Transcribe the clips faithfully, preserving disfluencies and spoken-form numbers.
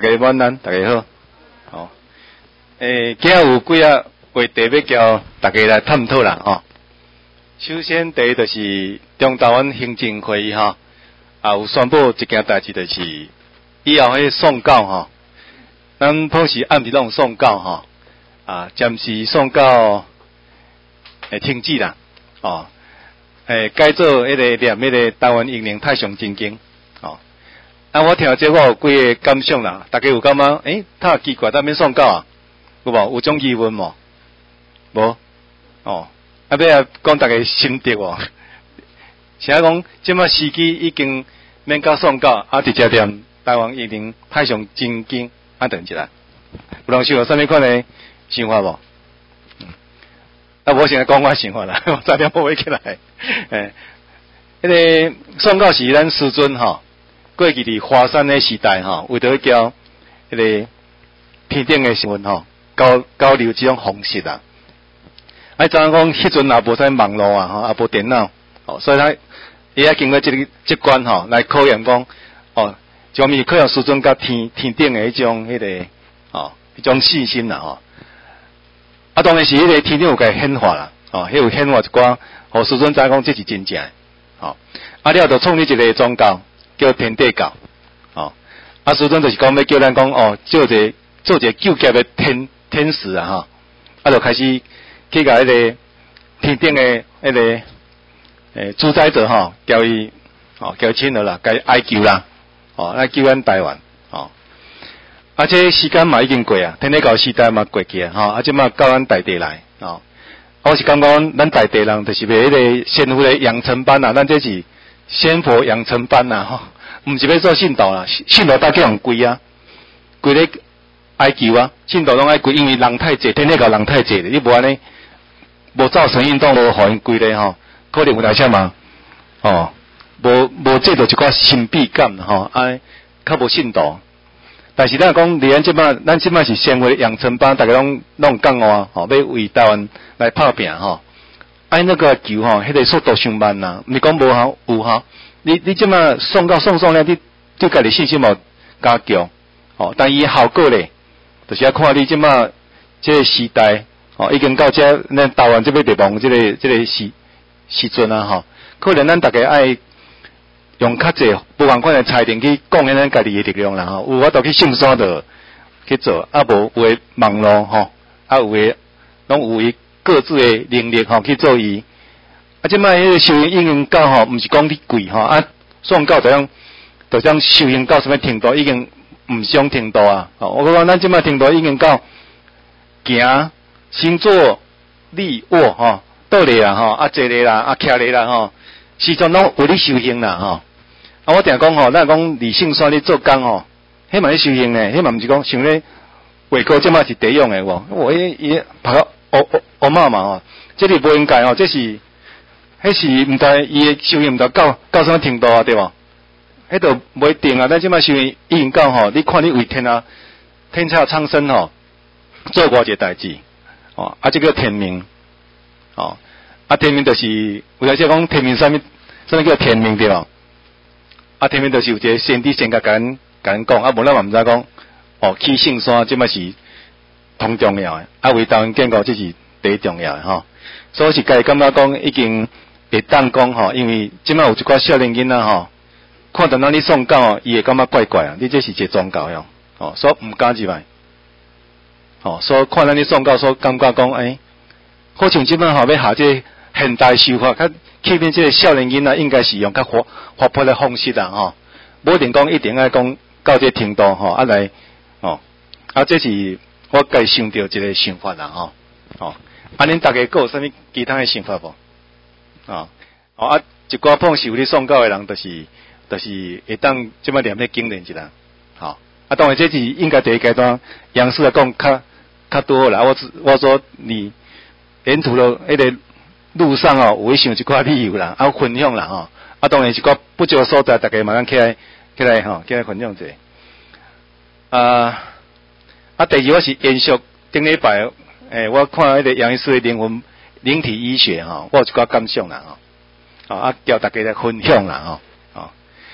大家晚安，大家好。哦，诶，今日有几啊话题要叫大家来探讨啦，吼。首先，第一就是中台湾行政会议吼，啊有宣布一件代志，就是以后迄送稿吼，咱普时暗时拢送稿吼，啊暂时送稿诶停止啦，哦，诶改做迄个念迄个台湾英灵太上真经，哦。啊，我听这我有几个感想啦，大家有感觉？诶，太奇怪，咱免送稿啊？有无？有种疑问无？无？哦，啊，要啊讲大家心得哦。是啊，讲即摆时机已经免到送稿，啊，直接念台湾一定太上真经啊，等起来。有人想有啥物款的想法无？嗯，啊，我现在讲我想法啦，我早点补起来。诶，迄、那个送稿是咱师尊吼。过去伫华山的时代吼，为着交迄个天顶的新闻吼，交交流这种方式啊。啊，怎样讲？迄阵也无啥网络啊，吼，也无电脑，哦，所以他伊也经过这个这关吼来考验讲，哦，就咪考验师尊甲天天顶的迄种迄、那个哦，迄种信心啦吼。啊，当然是迄个天顶有个显化啦，哦，迄有显化一寡，互师尊知讲这是真正的，哦，啊，了就创立一个宗教。叫天地教，哦，啊，师尊就是讲要叫咱讲哦，做一个做一个救劫的天天使啊，哈，啊，就开始去甲迄个天顶的迄个诶主宰者吼，叫伊哦叫请了啦，甲伊哀求啦，哦来救咱台湾，哦，啊，这时间嘛已经过啊，天地教时代嘛过去啊，吼，啊，即嘛到咱大地来，哦，我是感觉咱大地人就是要迄个先父的养成班啊，咱这是。仙佛养成班呐，吼，毋是要做信道啦，信道大家用跪啊，跪咧哀求啊，信道拢爱跪，因为人太济，天天教人太济咧，你无安尼，无造成运动，无互因跪咧吼，可能有来啥嘛，哦，无无这着一寡神秘感吼，哎，较无信道。但是咱讲，离咱即摆，咱即摆是仙佛养成班，大家拢拢讲话，吼，要为台湾来拍拼吼。哎，那个球吼，迄个速度上慢呐，毋是讲无效，有效。你你即马送到送送咧，你对家己信心无加强，哦，但伊效果咧，就是要看你即马即个时代，哦，已经到这咱台湾这边地方，即、這个即、這个时时阵啊，吼，可能咱大家爱用较济不共款的才能去贡献咱家己的力量啦，吼，有法度去信山的去做，啊无有诶网络吼，啊有诶拢有伊。各自的能力吼去做伊，啊，即摆迄个修行应用到吼，毋是讲你贵吼，啊，送到就样，就样修行到什么程度，已经毋是种程度啊。哦，我讲咱即摆程度已经到行、星座、立、卧吼，倒立啦吼，啊坐立啦，啊徛立啦吼，时阵拢有咧修行啦吼。啊，我定讲吼，咱讲理性山咧做工吼，迄嘛咧修行咧，迄嘛毋是讲想咧画高即摆是第一样诶喎，我伊伊拍到。我我我妈嘛吼，这里不应该吼，这是，迄是毋知伊诶修行毋知到到什么程度啊，对无？迄度无一定啊，咱即摆修行已经到吼，你看你为天啊，天下苍生吼，做偌一代志，哦，啊，这个天命，哦，啊，天命就是有来说讲天命啥物，啥物叫天命对无？啊，天命就是有一个先知先甲咱甲咱讲，啊，无咱嘛毋知讲，哦，起圣山即摆是。同重要诶，啊，为台湾建国这是第一重要诶吼，所以是家己感觉讲已经会当讲吼，因为即摆有一寡少年囡仔吼，看到咱你送稿吼，伊会感觉怪怪啊，你这是一个宗教哟，哦，所以毋敢入来，哦，所以看咱你送稿，所以感觉讲，诶、欸，好像即摆吼要下这现代修法，较欺骗这个少年囡仔，应该是用较活活泼的方式啦吼，无一定讲一定爱讲到这程度吼，啊来，哦，啊这是。我该想到一个想法啦，吼，哦，啊，恁大家还有啥物其他的想法无？哦，哦啊，一寡碰是有咧送稿的人，就是就是会当即摆念咧经验一下，吼，啊，当然这是应该第一阶段，杨师来讲较较多啦。我我说你沿途的迄个路上哦，有想一寡理由啦，啊，分享啦，吼，啊，当然一寡不足的所在，大家马上起来起来吼，起来分享者，啊。啊，第二我是延续顶礼拜，诶，我看迄个杨医师的灵魂灵体医学吼，我有一寡感想啦吼，啊，叫大家来分享啦吼，哦，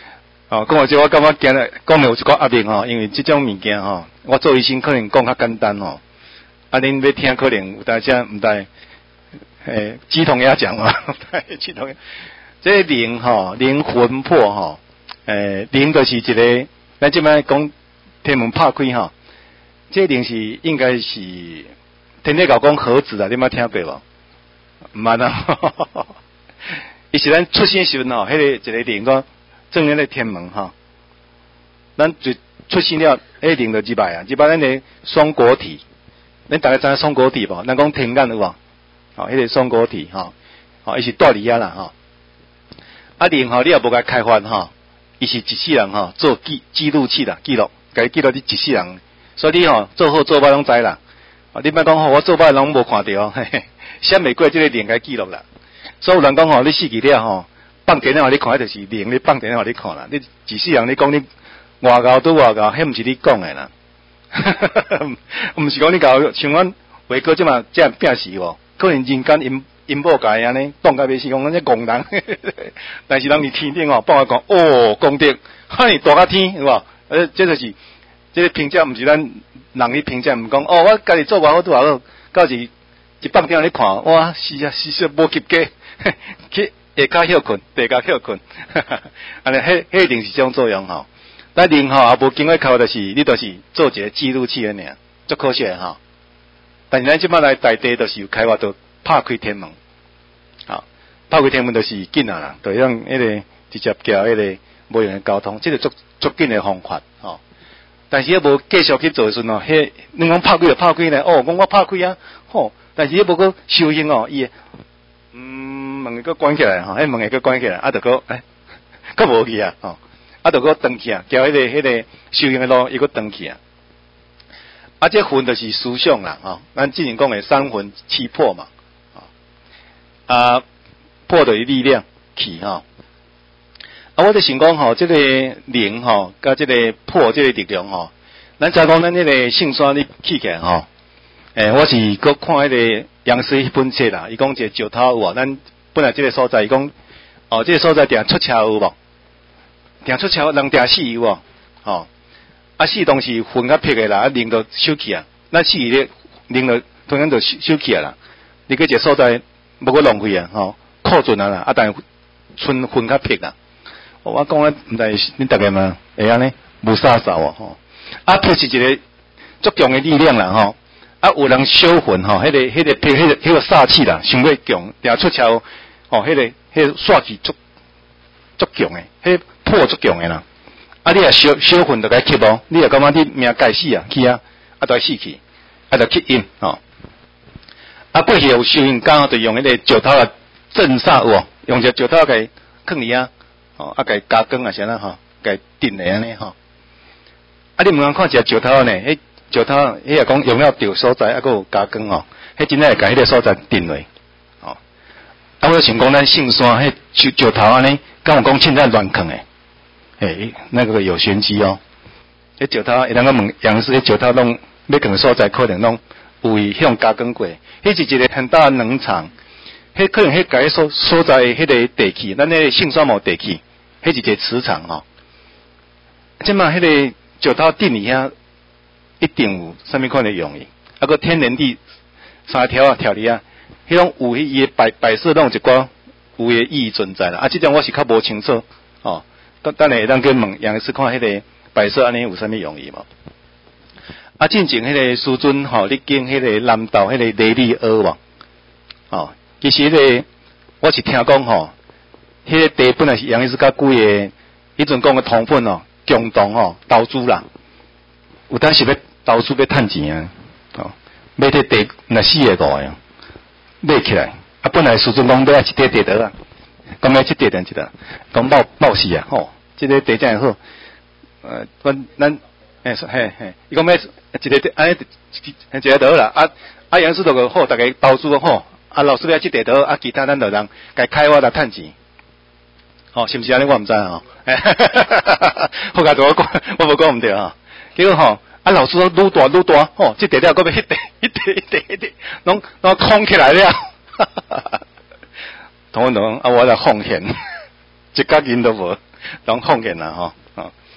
哦，讲话这我感觉今日讲的有一个压力吼，因为这种物件吼，我做医生可能讲较简单吼，啊，恁要听可能有大家唔带，诶，鸡同鸭讲嘛，鸡同鸭，这灵吼，灵魂魄吼，诶，灵就是一个，咱即摆讲天门拍开吼，这灵是应该是天天搞讲盒子啊，你捌听过无？唔捌啊，伊是咱出生时阵吼，迄个一个灵讲。正面的天门哈，咱就出生了，迄灵就入来啊，入来咱的松果体，恁大家知影松果体无？咱讲天眼有无？吼，迄个松果体哈，吼，伊是带伫遐啦吼。啊灵吼，你也无甲开发吼，伊是一世人吼做记记录器啦，记录，甲伊记录你一世人，所以你吼做好做歹拢知啦。啊，你莫讲吼，我做歹拢无看到，嘿嘿，闪袂过即个灵甲记录啦。所以有人讲吼，你死去了吼。放电脑你看，迄就是灵。你放电脑你看啦，你一世人你讲你外交都外交，迄毋是你讲诶啦。毋是讲你搞像阮话哥即嘛，这样变死无？可能人间因因某甲伊安尼当甲袂死，讲咱这戆人。但是人伫天顶哦，帮我讲哦，功德嗨大甲天，有无？呃，这就是这个评价，毋是咱人去评价，毋讲哦，我家己做偌好拄偌好，到时一放电脑你看，哇，是啊，是说无及格，去。下骹休困，地骹休困，安尼，迄迄一定是这种作用吼。但灵吼也无经过开发，就是你就是做一个记录器诶尔，足可惜诶吼。但是咱即摆来大地，就是有开发到拍开天门，好，拍开天门就是紧啊啦，就用迄个直接交迄个无用诶交通，即个足足紧诶方法吼。但是迄无继续去做诶时阵哦，迄你讲拍开就拍开呢，哦，讲我拍开啊，吼，但是迄无个修行哦，伊。嗯，门个关起来吼，迄门个关起来，啊，着个诶，佫无去啊，吼，啊，着个登去啊，交迄个迄个修行的路，伊佫登去啊。啊，这魂就是思想啦，吼，咱之前讲的三魂七魄嘛，啊，魄就是力量气吼。啊，我就想讲吼，这个灵吼，甲这个魄这个力量吼，咱再讲咱迄个性山你起起来吼。诶、欸，我是搁看迄个杨师迄本册啦，伊讲一个石头有无？咱本来即个所在，伊讲哦，即、這個所在定出车有无？定出车人定死有无？吼、哦，啊死当时魂较撇诶啦，啊灵就收起啊，咱死咧灵就突然就收起啊啦。你个一个所在无搁浪费啊，吼、哦，库存啊啦，啊但剩魂较撇啦。我讲咧，毋知恁大家嘛会安尼无啥扫哦，吼，啊撇是一个足强诶力量啦，吼。啊，有人烧魂吼，迄、那个、迄、那个、迄、那个、迄个煞气啦，伤过强，定出鞘哦，迄、那个、迄、那个煞气足足强诶，迄破足强诶啦。啊，你若烧烧魂就该吸无，你若感觉你命该死啊，去啊，啊就死去，啊就吸阴吼。啊，过去有修行刚好就用迄个石头啊镇煞有无？用只石头给放里啊，哦，啊给加工啊，啥啦吼，给定诶安尼吼。啊，你毋通看一只石头呢？迄石头，迄个讲用了对所在，啊，佮有加工哦，迄真正会甲迄个所在定落，哦。啊，我想讲咱姓山，迄石石头安尼，敢有讲凊彩乱放诶？诶，那个有玄机哦。迄石头，会当个问杨师，迄石头拢要放所在，可能拢有伊向加工过。迄是一个很大能场，迄可能迄个所所在迄个地气，咱迄个姓山无地气，迄是一个磁场哦。即嘛，迄个石头定伫遐。一定有啥物款的用意，啊个天然地三条啊条理啊，迄种有伊个摆摆设拢一寡有诶意义存在啦。啊，即种我是较无清楚哦。等等下会当去问杨师看迄个摆设安尼有啥物用意无？啊，进前迄个师尊吼，你经迄个南道迄个雷利学无？哦，其实迄、那个我是听讲吼，迄、那个地本来是杨师甲几个迄阵讲诶同分哦，共同吼投资啦，有当时要。投资要趁钱啊，哦，买这地若四个五个啊，买起来，啊，本来师尊讲买一块地得啊，讲买一块定一个，讲冒冒死啊，吼，这个地真好，呃，咱咱，嘿嘿嘿，伊讲买一个地，安尼一个得啦，啊啊，杨师就个好，大家投资好，啊，老师要这地得，啊，其他咱就人该开发来趁钱，哦，是毋是安尼？我毋知哦，好佳，我讲，我无讲毋对啊，结果吼。啊，老师说愈大愈大，吼、哦，这地了，搁要迄地、迄地、迄地、迄地，拢拢空起来了，哈哈哈。同同啊，我来奉献，一角银都无，拢奉献啦，吼。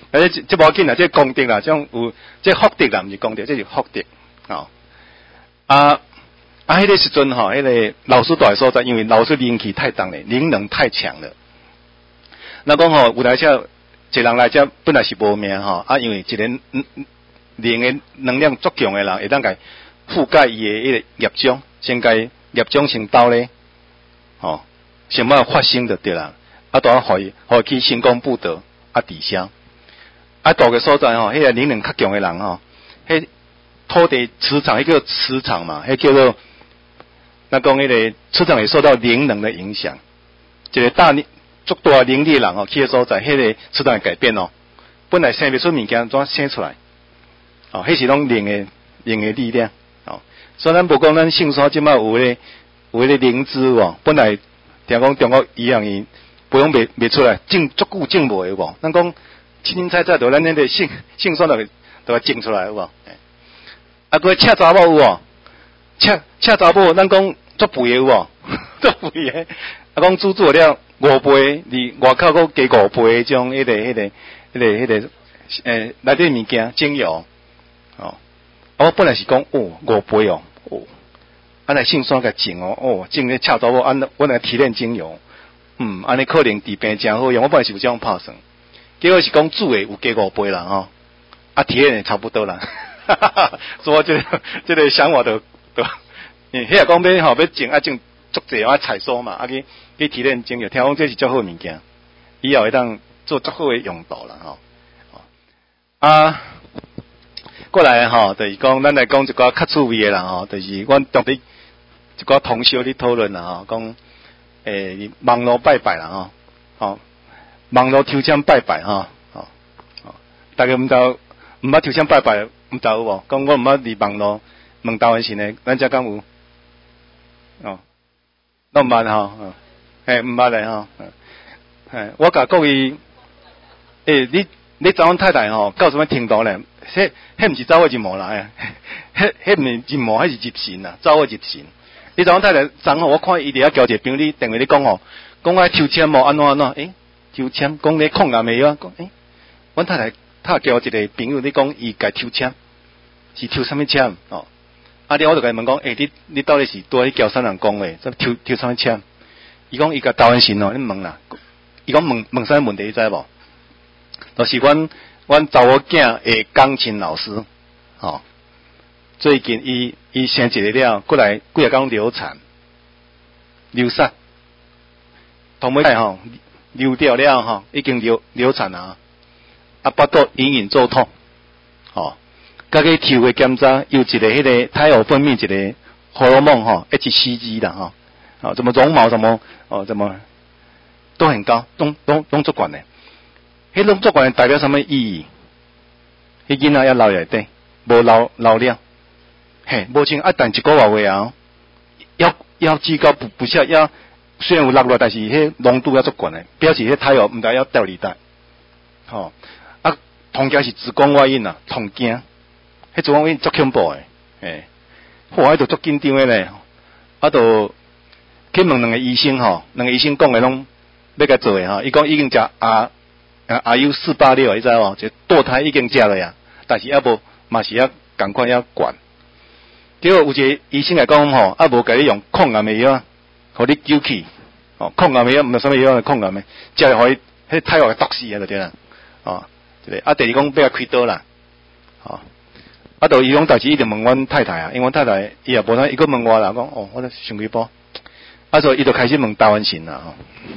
而且这无要紧啦，这功德啦，种有这福德啦，毋是功德，这是福德哦。啊啊，迄个时阵吼，迄个老师住的所在，因为老师灵气太重了，灵能太强了。那讲吼，有来遮一人来遮本来是无命吼，啊，因为一个灵的能量足强的人，会当甲覆盖伊的迄个业障，先甲业障先倒咧，吼，想办法发生就对啦。啊，都要互伊，互伊去成功布道，啊，抵消。啊，大个所在吼，迄个灵能较强的人吼，迄土地磁场，迄叫磁场嘛，迄叫做，那讲迄个磁场会受到灵能的影响。一个大足大灵力的人吼，去个所在，迄个磁场会改变哦。本来生不出物件，怎生出来？哦，迄是拢灵的灵的力量。哦，所以咱无讲咱性山即摆有咧有咧灵芝哦，本来听讲中国医院伊不用卖卖出来，种足久种无的无。咱讲清清菜菜，就咱迄个性性山就就种出来有无？啊，个赤查某有无？赤赤查某，咱讲足肥的有无？足肥的，啊，讲煮做了五倍，伫外口佫加五倍迄种迄个迄个迄个迄个诶内底物件精油。哦，我本来是讲哦五倍哦，哦，安尼性山甲种哦，哦种咧赤查某，安我来提炼精油，嗯，安尼可能治病真好用。我本来是有这样拍算，结果是讲煮诶有加五倍啦吼，啊提炼诶差不多啦，哈哈哈，所以我这个这个想法就就，嗯，迄个讲要吼要种啊种足济啊采收嘛，啊去去提炼精油，听讲这是足好物件，以后会当做足好诶用途啦吼，啊。过来吼，就是讲，咱来讲一寡较趣味诶啦吼，就是阮同你一寡同修咧讨论啦吼，讲诶网络拜拜啦吼，吼网络抽签拜拜吼，吼吼，大家毋知毋捌抽签拜拜，毋知有无？讲我毋捌伫网络问台湾神诶，咱遮敢有？哦，拢毋捌吼，嘿毋捌咧吼，嘿，我甲各位，诶，你你找阮太太吼，到什么程度咧？迄迄毋是走我入魔啦，迄迄毋是入魔，迄是入神啦，走我入神。你昨昏太太昨昏我看伊伫遐交一个朋友，你电话咧讲吼，讲我抽签无安怎安怎？诶，抽签讲咧抗癌未啊？讲诶，阮太太他交一个朋友，你讲伊家抽签，是抽啥物签？哦，啊，了我就甲伊问讲，诶，你你到底是拄去交啥人讲诶？怎抽抽啥物签？伊讲伊甲台湾神哦，你问啦。伊讲问问啥问题，你知无？就是阮。阮查某囝的钢琴老师，吼、哦，最近伊伊生一个了，过来几啊工流产，流产，同尾仔吼流掉了吼，已经流流产啊，啊，巴肚隐隐作痛，吼，甲去抽个检查，有一个迄个胎儿分泌一个荷尔蒙吼 ，H C G 啦吼，哦，怎么绒毛什么哦，怎么都很高，都都都足管的。迄种作管代表什么意义？迄囡仔要留内底，无留留了，嘿，无清啊！等一个月话啊，要要至高不不下要，虽然有落落，但是迄浓度要足悬的，表示迄胎儿毋知要掉里带，吼、哦、啊，同家是子宫外孕啊，痛惊，迄子宫外孕足恐怖诶，嘿，哇，迄度足紧张诶咧，啊，都去问两个医生吼，两个医生讲诶拢要甲做诶吼，伊讲已经食啊。啊，阿 U 四八六，你知无？就堕胎已经食了呀，但是还无嘛是要赶快要管。结果有一个医生来讲吼，啊无甲你用抗癌的药，互你救起，哦，抗癌的药毋是啥物药，抗癌的，食了互伊迄胎儿毒死啊，就对啦，哦，对不对？啊，第二讲要开刀啦，哦，啊，就伊种代志一定问阮太太啊，因为阮太太伊也无啥，伊个问我啦，讲哦，我都想几步，啊，所以伊就开始问台湾神啦，吼、哦，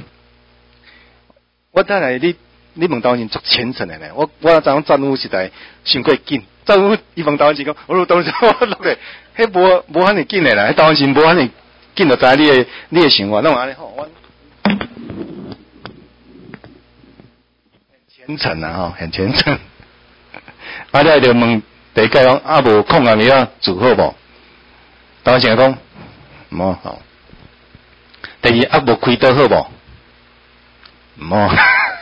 我太太你。你问台湾人足虔诚的咧，我我昨昏站务实在伤过紧，站务伊问台湾人讲，我当时我落来，迄无无遐尼紧的啦，迄台湾人无遐尼紧就知你的你的想法，弄安尼吼，我很虔诚啊吼，很虔诚。啊，了就问第一个讲，啊无抗癌药煮好无？台湾人讲，唔好吼。第二啊无开刀好无？唔好。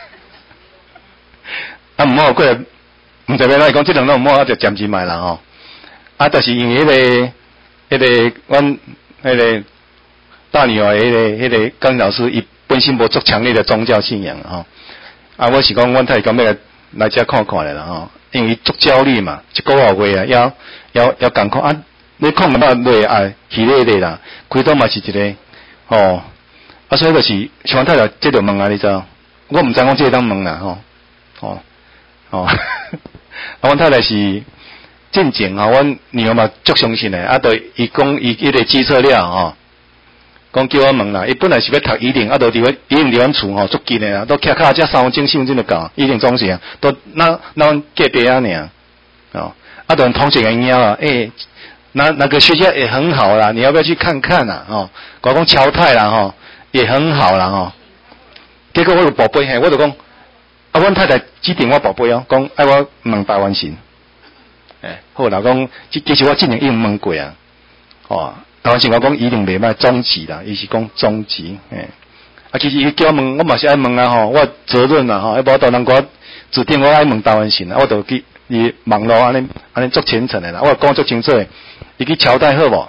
啊，毋好过来，毋知要哪讲，即两种毋好，啊，就暂时卖啦吼。啊，就是因为迄、那个、迄、那个，阮迄个大女儿，迄、那个、迄、那个钢老师，伊本身无足强烈的宗教信仰吼。啊，我是讲，阮太讲要来来遮看看咧啦吼，因为足焦虑嘛，一个月啊，要要要艰苦啊，你看唔到累啊，疲累累啦，开刀嘛是一个吼，啊所以就是像太太这就问啊，你知道？我唔知讲这当问啦吼，吼吼，啊阮太太是进前吼，阮女儿嘛足相信诶，啊，对伊讲伊迄个注册了吼。讲叫我问啦，伊本来是要读医定，啊，都伫阮医定伫阮厝吼足近诶啦，都徛卡只三分钟四分钟就到，医定总是啊，都那那隔壁啊尔，哦，啊，都同学个猫啊，诶，那那个学校也很好啦，你要不要去看看啊？哦，我讲侨泰啦吼，也很好啦吼。结果我就宝贝嘿，我就讲，啊，阮太太指定我宝贝哦，讲爱我问台湾神，诶，好啦，讲其其实我之前已经问过啊，哦。台湾神我讲一定袂歹终极啦，伊是讲终极，诶，啊，其实伊叫我问，我嘛是爱问啊吼，我责任啊吼，要无到人我指定我爱问台湾神啊，我就去伊网络安尼安尼足虔诚诶啦，我讲足清楚诶，伊去乔代好无？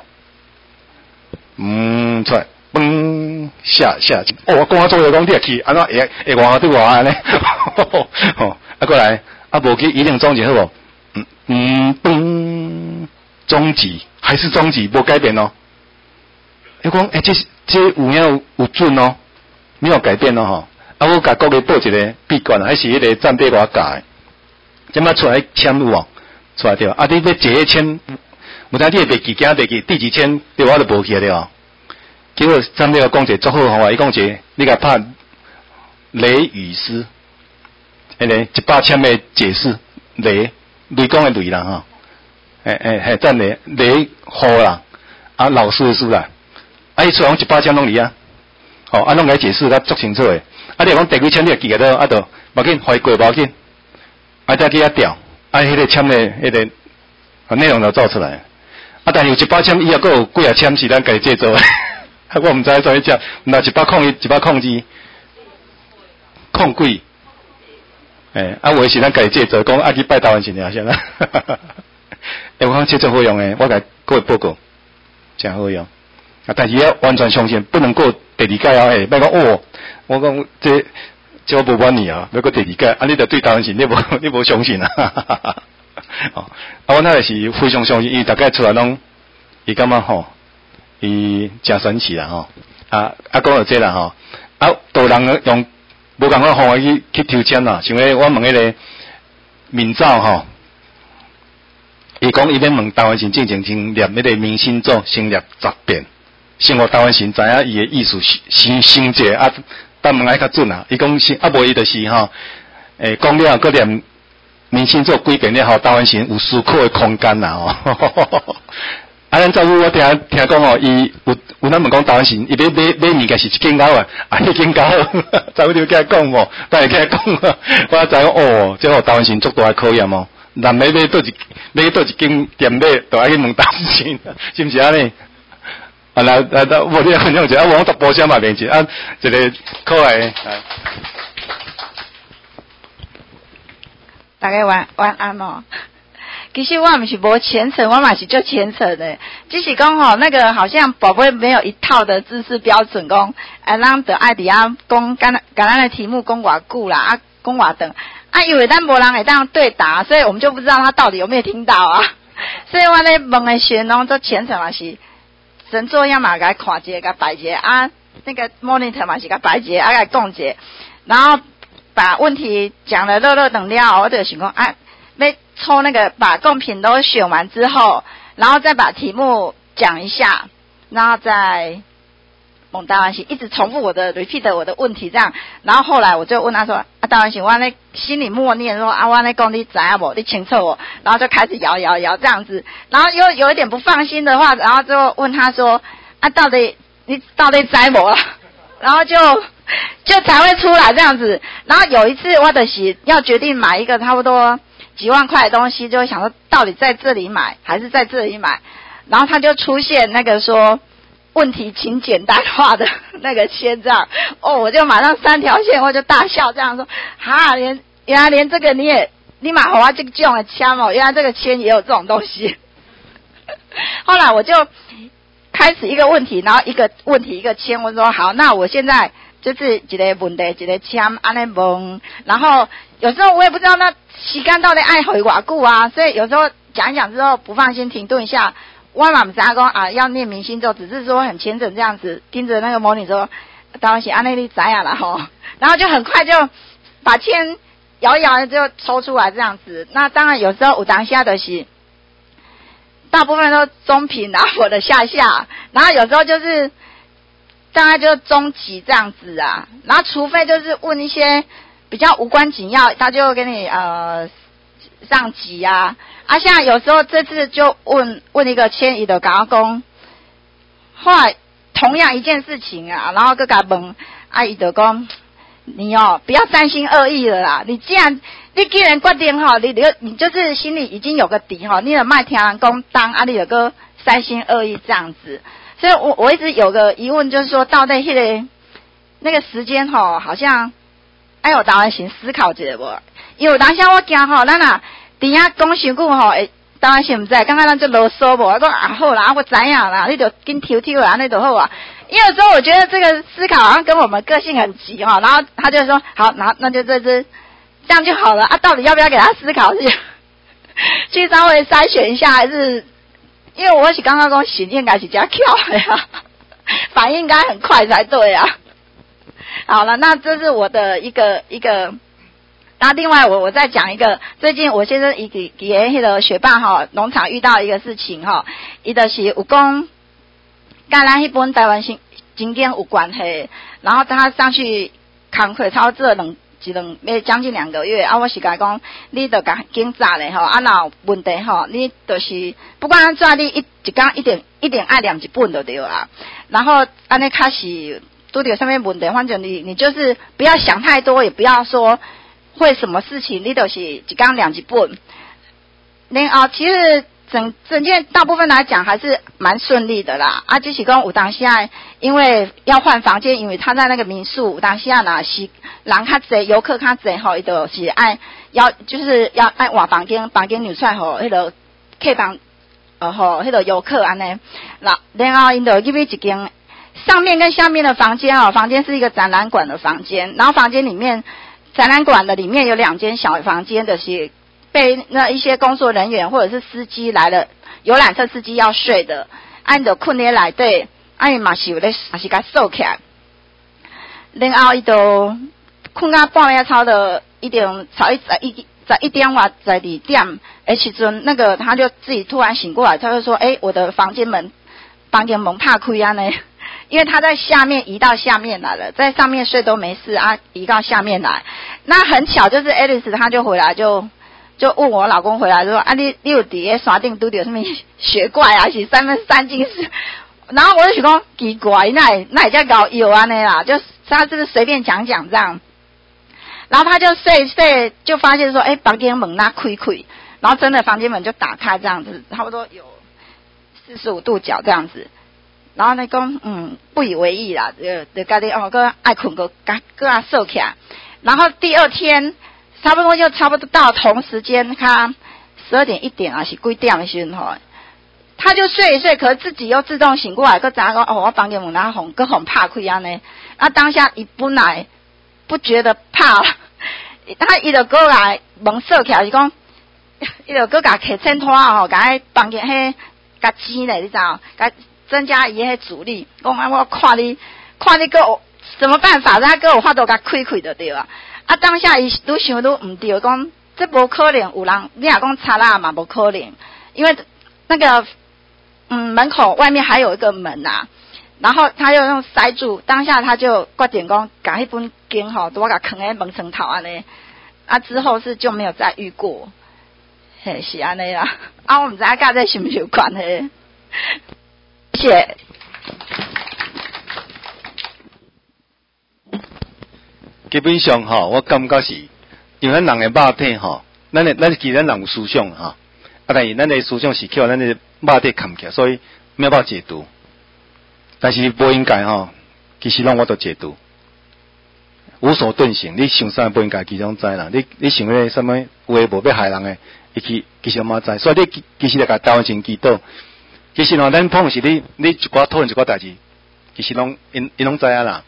嗯，出来，嘣下下，哦，我讲啊做嘢讲你也去，安怎会会换对我安尼，吼，啊过来，啊无去一定终极好无？嗯嗯，嘣，终极还是终极，无改变哦。伊讲，诶、欸，这这有影有准哦，没有改变哦吼。啊，我甲各位报一个闭关啊，还是迄个战备我教的。即摆出来签有哦，出来对。啊，你要坐迄签，有当你会袂记惊袂记第几签，对我就无去了哦。结果战备我讲者足好吼，伊讲者，你甲拍雷雨诗，迄个一百签的解释，雷雷公的雷啦吼，诶诶嘿，赞雷雷雨啦，啊老师的书啦。啊！伊出来讲一百签拢离啊，吼、哦，啊，拢来解释，他足清楚诶。啊，你讲第几签你也记得到，啊，都无紧，回过无紧，啊，再去遐调，啊，迄、那个签诶，迄、那个啊内容就做出来。啊，但是有一百签以后，佫有几啊签是咱家己制作诶。我毋知影怎么讲，那一百空一，一百空二，空几？诶，啊，有诶是咱家己制作，讲啊去拜台湾神尔先啦。诶，我讲这足好用诶，我甲各位报告，真好用。啊！但是要完全相信，不能过第二届啊！诶，莫讲哦，我讲这这我无满意啊，要过第二届，啊，你着对台湾神你无你无相信啊！哦，啊，我那是非常相信，伊大概出来拢，伊感觉吼，伊真神奇啦吼！啊啊，讲到这啦吼，啊，有人用无共我方法去去抽签啦，像迄我问迄个明照吼。伊讲伊要问台湾神进前先念迄个明星咒，先念十遍。先互台湾神知影伊诶意思先先者啊，等问爱较准啊。伊讲先啊，无伊就是吼，诶、欸，讲了佫念明星咒几遍了后，台湾神有思考诶空间啦吼。啊，咱照顾我听听讲吼，伊有有咱问讲台湾神，伊要买买物件是一间狗啊，啊，迄间狗，照顾你甲伊讲无，等下甲伊讲啊，我知影哦，即个台湾神足大诶考验哦。但买买倒一买倒一间店买，都爱去问台湾神，是毋是安尼？啊，来来来，我你分享一下，啊，我读报章嘛面子啊，一个可爱的。 大家晚晚安哦。其实我们是无虔诚，我嘛是就虔诚的。只是讲吼，那个好像宝贝没有一套的知识标准，讲啊，咱得爱伫啊，讲干干咱的题目讲偌久啦，啊，讲偌长，啊，因为咱无人会当对答，所以我们就不知道他到底有没有听到啊。所以我咧问的时拢做虔诚嘛是。神作样嘛，甲看一个，甲摆一个啊，那个 monitor 嘛是甲摆一个，啊，甲讲一个，然后把问题讲了热热等了，我就想讲啊，要抽那个把贡品都选完之后，然后再把题目讲一下，然后再问台湾神，一直重复我的 repeat 我的问题这样，然后后来我就问他说啊，台湾神，我咧心里默念说啊，我咧讲你知影无？你清楚我，然后就开始摇摇摇这样子，然后又有一点不放心的话，然后就问他说啊，到底你到底知无啦？然后就就才会出来这样子。然后有一次我的是要决定买一个差不多几万块的东西，就会想说到底在这里买还是在这里买，然后他就出现那个说。问题请简单化的那个签这样，哦，我就马上三条线，我就大笑这样说，哈，连原来连这个你也你买好啊这个这种的签哦，原来这个签也有这种东西。后来我就开始一个问题，然后一个问题一个签，我说好，那我现在就是一个问题一个签安尼问，然后有时候我也不知道那时间到底爱回偌久啊，所以有时候讲一讲之后不放心停顿一下，我嘛不知道说啊要念明心咒，只是说很虔诚这样子盯着那个模拟说，当然是安内利知呀啦吼，然后就很快就把签摇一摇就抽出来这样子。那当然有时候有当下的是。大部分都中品，然后我的下下，然后有时候就是大概就中级这样子啊，然后除非就是问一些比较无关紧要，他就给你呃上级啊，啊像有时候这次就问问一个迁移的港工，后来同样一件事情啊，然后个甲问阿姨就讲，你哦不要三心二意了啦，你既然你既然决定吼，你你你就是心里已经有个底吼，你就卖听人讲当啊，你有个三心二意这样子。所以我我一直有个疑问，就是说到底迄个那个时间吼，好像哎有当然先思考一下无？因为当下我惊吼，咱啊伫遐讲伤久吼，会当然是毋知，感觉咱就啰嗦无，我讲啊好啦，我知影啦，你就紧抽抽啦，安尼就好啊。因为有时候我觉得这个思考好像跟我们个性很急哈，然后他就说好，那那就这只。这样就好了啊！到底要不要给他思考去去稍微筛选一下，还是因为我是刚刚讲醒应该是加跳的呀，反应应该很快才对啊。好了，那这是我的一个一个。那另外我我再讲一个，最近我先生伊伫伫迄个学霸哈农场遇到一个事情哈，伊就是有讲跟咱迄本台湾经经典有关系，然后他上去工课操作两。一两要将近两个月啊！我是甲讲，你著甲紧早咧吼，啊若有问题吼，你就是不管安怎，你一一工一定一定爱念一本就对啦。然后安尼开始拄着什么问题，反正你你就是不要想太多，也不要说会什么事情，你就是一工念一本。然后其实整整件大部分来讲还是蛮顺利的啦。啊，只是讲有当下因为要换房间，因为他在那个民宿，有当下若是人较侪，游客较侪吼，伊就是爱要就是要爱换房间，房间留出来吼，迄个客房呃吼，迄个游客安尼。然然后因就入去一间上面跟下面的房间哦，房间是一个展览馆的房间，然后房间里面展览馆的里面有两间小房间的是。被那一些工作人员或者是司机来了，游览车司机要睡的，按着困咧内底，啊伊嘛是有咧，嘛是甲收起来。然后伊就困到半夜超的一点，超一在一在一点外在二点，诶时阵那个他就自己突然醒过来，他就说：诶，我的房间门，房间门怕开啊呢，因为他在下面移到下面来了，在上面睡都没事啊，移到下面来。那很巧，就是 Alice 他就回来就。就问我老公回来说啊，你你有伫咧山顶拄着什么雪怪啊，是三分三金是？然后我就想讲奇怪，那也那也叫搞有安尼啦，就他就是随便讲讲这样。然后他就睡睡，就发现说，哎，房间门那开开，然后真的房间门就打开这样子，差不多有四十五度角这样子。然后呢讲嗯不以为意啦，就就家己哦个爱困个个个啊收起来。然后第二天。差不多就差不多到同时间，他十二点一点啊是几点的时候，他就睡一睡，可是自己又自动醒过来，佮咋讲哦，我房间门那红，佮红怕开安呢。那当下伊本来不觉得怕，他伊就过来门锁起来，是讲伊就过甲摕衬拖吼，甲迄房间迄甲挤咧，你知道？甲增加伊迄阻力。讲啊，我看你看你个什么办法，让他给我发到甲开开就对了。啊，当下伊愈想愈毋对，讲这无可能有人，你若讲查啦嘛无可能，因为那个嗯门口外面还有一个门啊，然后他又用塞住，当下他就决定讲，把迄本经吼，都我甲藏喺门层头安尼，啊之后是就没有再遇过，嘿是安尼啦，啊我毋知影甲这是毋是有关系，谢谢。 基本上吼，我感觉是，因为咱人的肉体吼，咱的咱其实咱人有思想哈，啊，但是咱的思想是靠咱的肉体扛起来，所以没有办法解读。但是不应该吼，其实拢我都解读，无所遁形。你想啥不应该，其实拢知啦。你你想咧什么有诶无要害人诶，伊其其实嘛知。所以你其实来甲台湾神祈祷，其实吼咱碰是你你一寡讨论一寡代志，其实拢因因拢知影啦。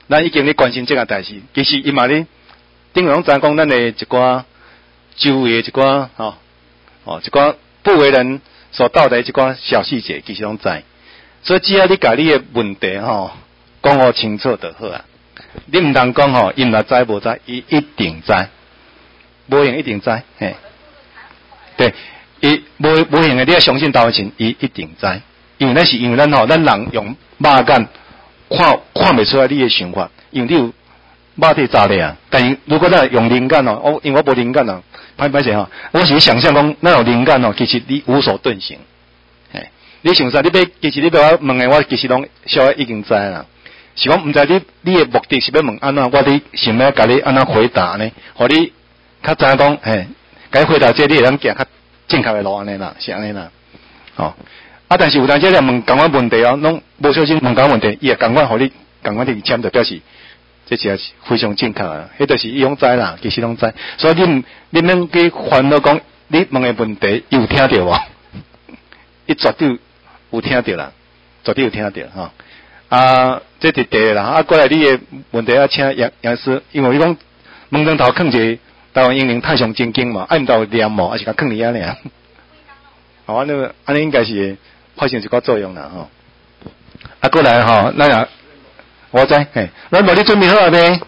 咱已经咧关心这个代志。其实伊嘛咧，顶拢知讲咱的一寡周围的一寡吼，哦，一寡不为人所道的一寡小细节，其实拢知。所以只要你甲你的问题吼讲好清楚就好啊。你毋通讲吼，伊毋知无知，伊一定知，无用一定知，嘿。对，伊无无用的，你要相信道情，伊一定知。因为那是因为咱吼，咱人用肉眼看看袂出来你的想法，因为你有肉体炸裂啊。但是如果咱用灵感哦，我因为我无灵感哦，歹歹势吼，我是想象讲，咱有灵感哦，其实你无所遁形。嘿，你想啥？你要其实你要我问的，我其实拢稍已经知啦。是讲毋知你你的目的是要问安怎，我你想要甲你安怎回答呢？互你较知影讲，嘿，甲你回答这你会当行较正确的路安尼啦，是安尼啦，哦。啊，但是有当时咧问同款问题哦，拢无小心问同款问题，伊也同款互你同款的签，就表示这是非常正确啊。迄就是伊拢知啦，其实拢知。所以你你免去烦恼讲，你问的问题有听到无？伊绝对有听到啦，绝对有听到哈。啊，这是第一啦。啊，过来你的问题要请杨杨师，因为伊讲门灯头囥一个台湾英灵太上精经嘛，啊，毋知有念无，还是甲囥伫遐尔。好，安尼安尼应该是发生一个作用啦吼。啊，过来吼，咱啊，我知，嘿，咱无你准备好了未？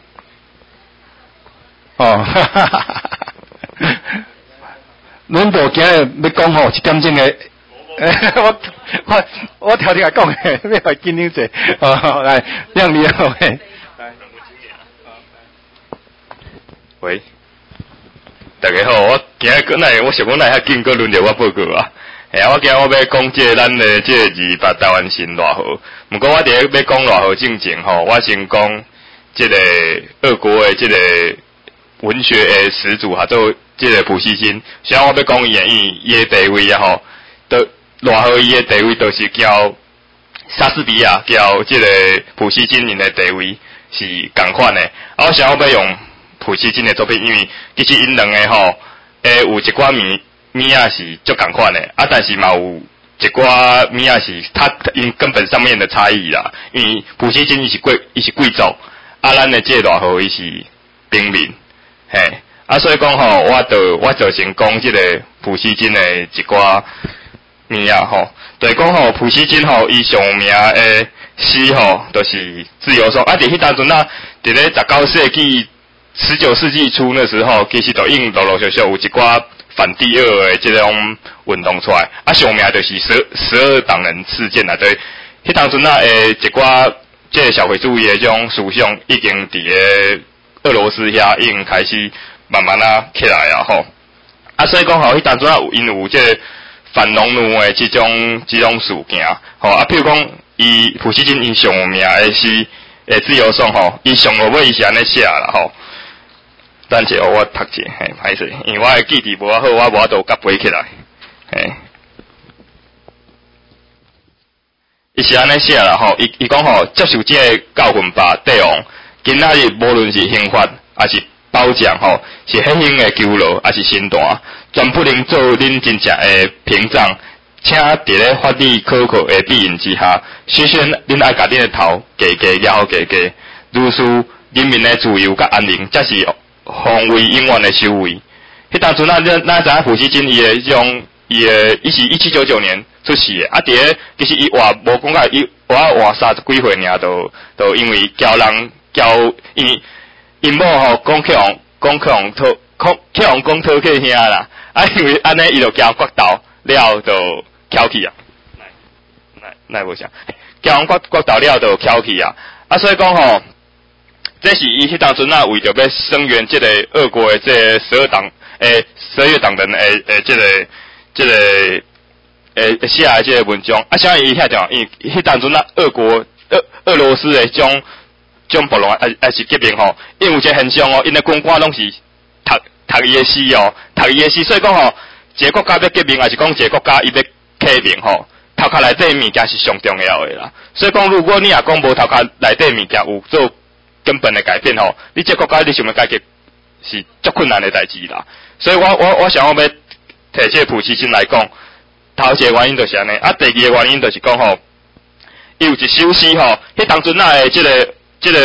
哦，哈哈哈哈哈。恁部今日要讲吼一点钟的。我我我条条讲诶，要来紧张者，哦，来，让你好诶。来， 喂，大家好，我今日来，我想讲来遐紧个轮流我报告啊。哎，我今日我要讲这个咱的这个二八台湾新偌好，不过我伫咧要讲偌好之前吼，我先讲这个俄国的这个文学的始祖哈，做这个普希金。虽然我要讲伊的伊的地位啊吼，都。偌好伊的地位都是交莎士比亚交即个普希金因的地位是共款的。啊，我想要要用普希金的作品，因为其实因两个吼，诶有一寡物物啊是足共款的，啊但是嘛有一寡物啊是它因根本上面的差异啦。因为普希金伊是贵伊是贵族，啊咱的这个偌好伊是平民，嘿，啊所以讲吼，我就我就先讲即个普希金的一寡。物啊吼，就是讲吼，普希金吼，伊上名诶诗吼，就是自由颂。啊，伫迄当阵啊，伫咧十九世纪、十九世纪初那时候，其实就已经陆陆续续有一寡反第二诶即种运动出来。啊，上名就是十十二党人事件啦，对。迄当阵啊，诶一寡即个社会主义诶这种思想，已经伫咧俄罗斯遐已经开始慢慢啊起来啊吼。啊，所以讲吼，迄当阵啊，因有即个。反农奴的这种这种事件，吼啊，譬如讲，伊普希金伊上名的是诶自由颂吼，伊上落尾伊是安尼写啦吼。等者我读者，嘿，歹势，因为我的记忆无好，我无法度甲背起来，嘿。伊是安尼写啦吼，伊伊讲吼，接受这个教训吧，帝王，今仔日无论是刑罚还是褒奖吼，是迄种的cứu勞，还是身段。全不能做恁真正的屏障，请伫咧法律可靠的庇荫之下，首先恁爱甲恁的头加加咬好加加，如是人民的自由甲安宁，才是防卫永远的守卫。迄当阵啊，咱咱知影普希金伊的这种伊的，伊是一七九九年出世的，啊，伫咧其实伊活无讲甲伊活活三十几岁尔，都都因为交人交因因某吼讲去互讲去互讨讲去互讲讨去兄啦。啊，因为安尼伊就交国斗了就翘起啊，奈奈无啥，交国国斗了就翘起啊，啊所以讲吼，这是伊迄当阵啊为着要声援即个俄国的即个十二党诶十二月党人诶诶即个即个诶写的即个文章，啊像伊遐条，因迄当阵啊俄国俄俄罗斯的种种暴乱啊啊是革命吼，因为有一个现象哦，因的军官拢是读。读伊的诗哦，读伊的诗，所以讲吼，一个国家要革命，还是讲一个国家伊要启明吼，头壳内底物件是上重要的啦。所以讲，如果你也讲无头壳内底物件有做根本的改变吼，你这个国家你想要改革是足困难的代志啦。所以我我我想我要摕这个普希金来讲，头一个原因就是安尼，啊，第二个原因就是讲吼，伊有一首诗吼，迄当阵啊的即个即个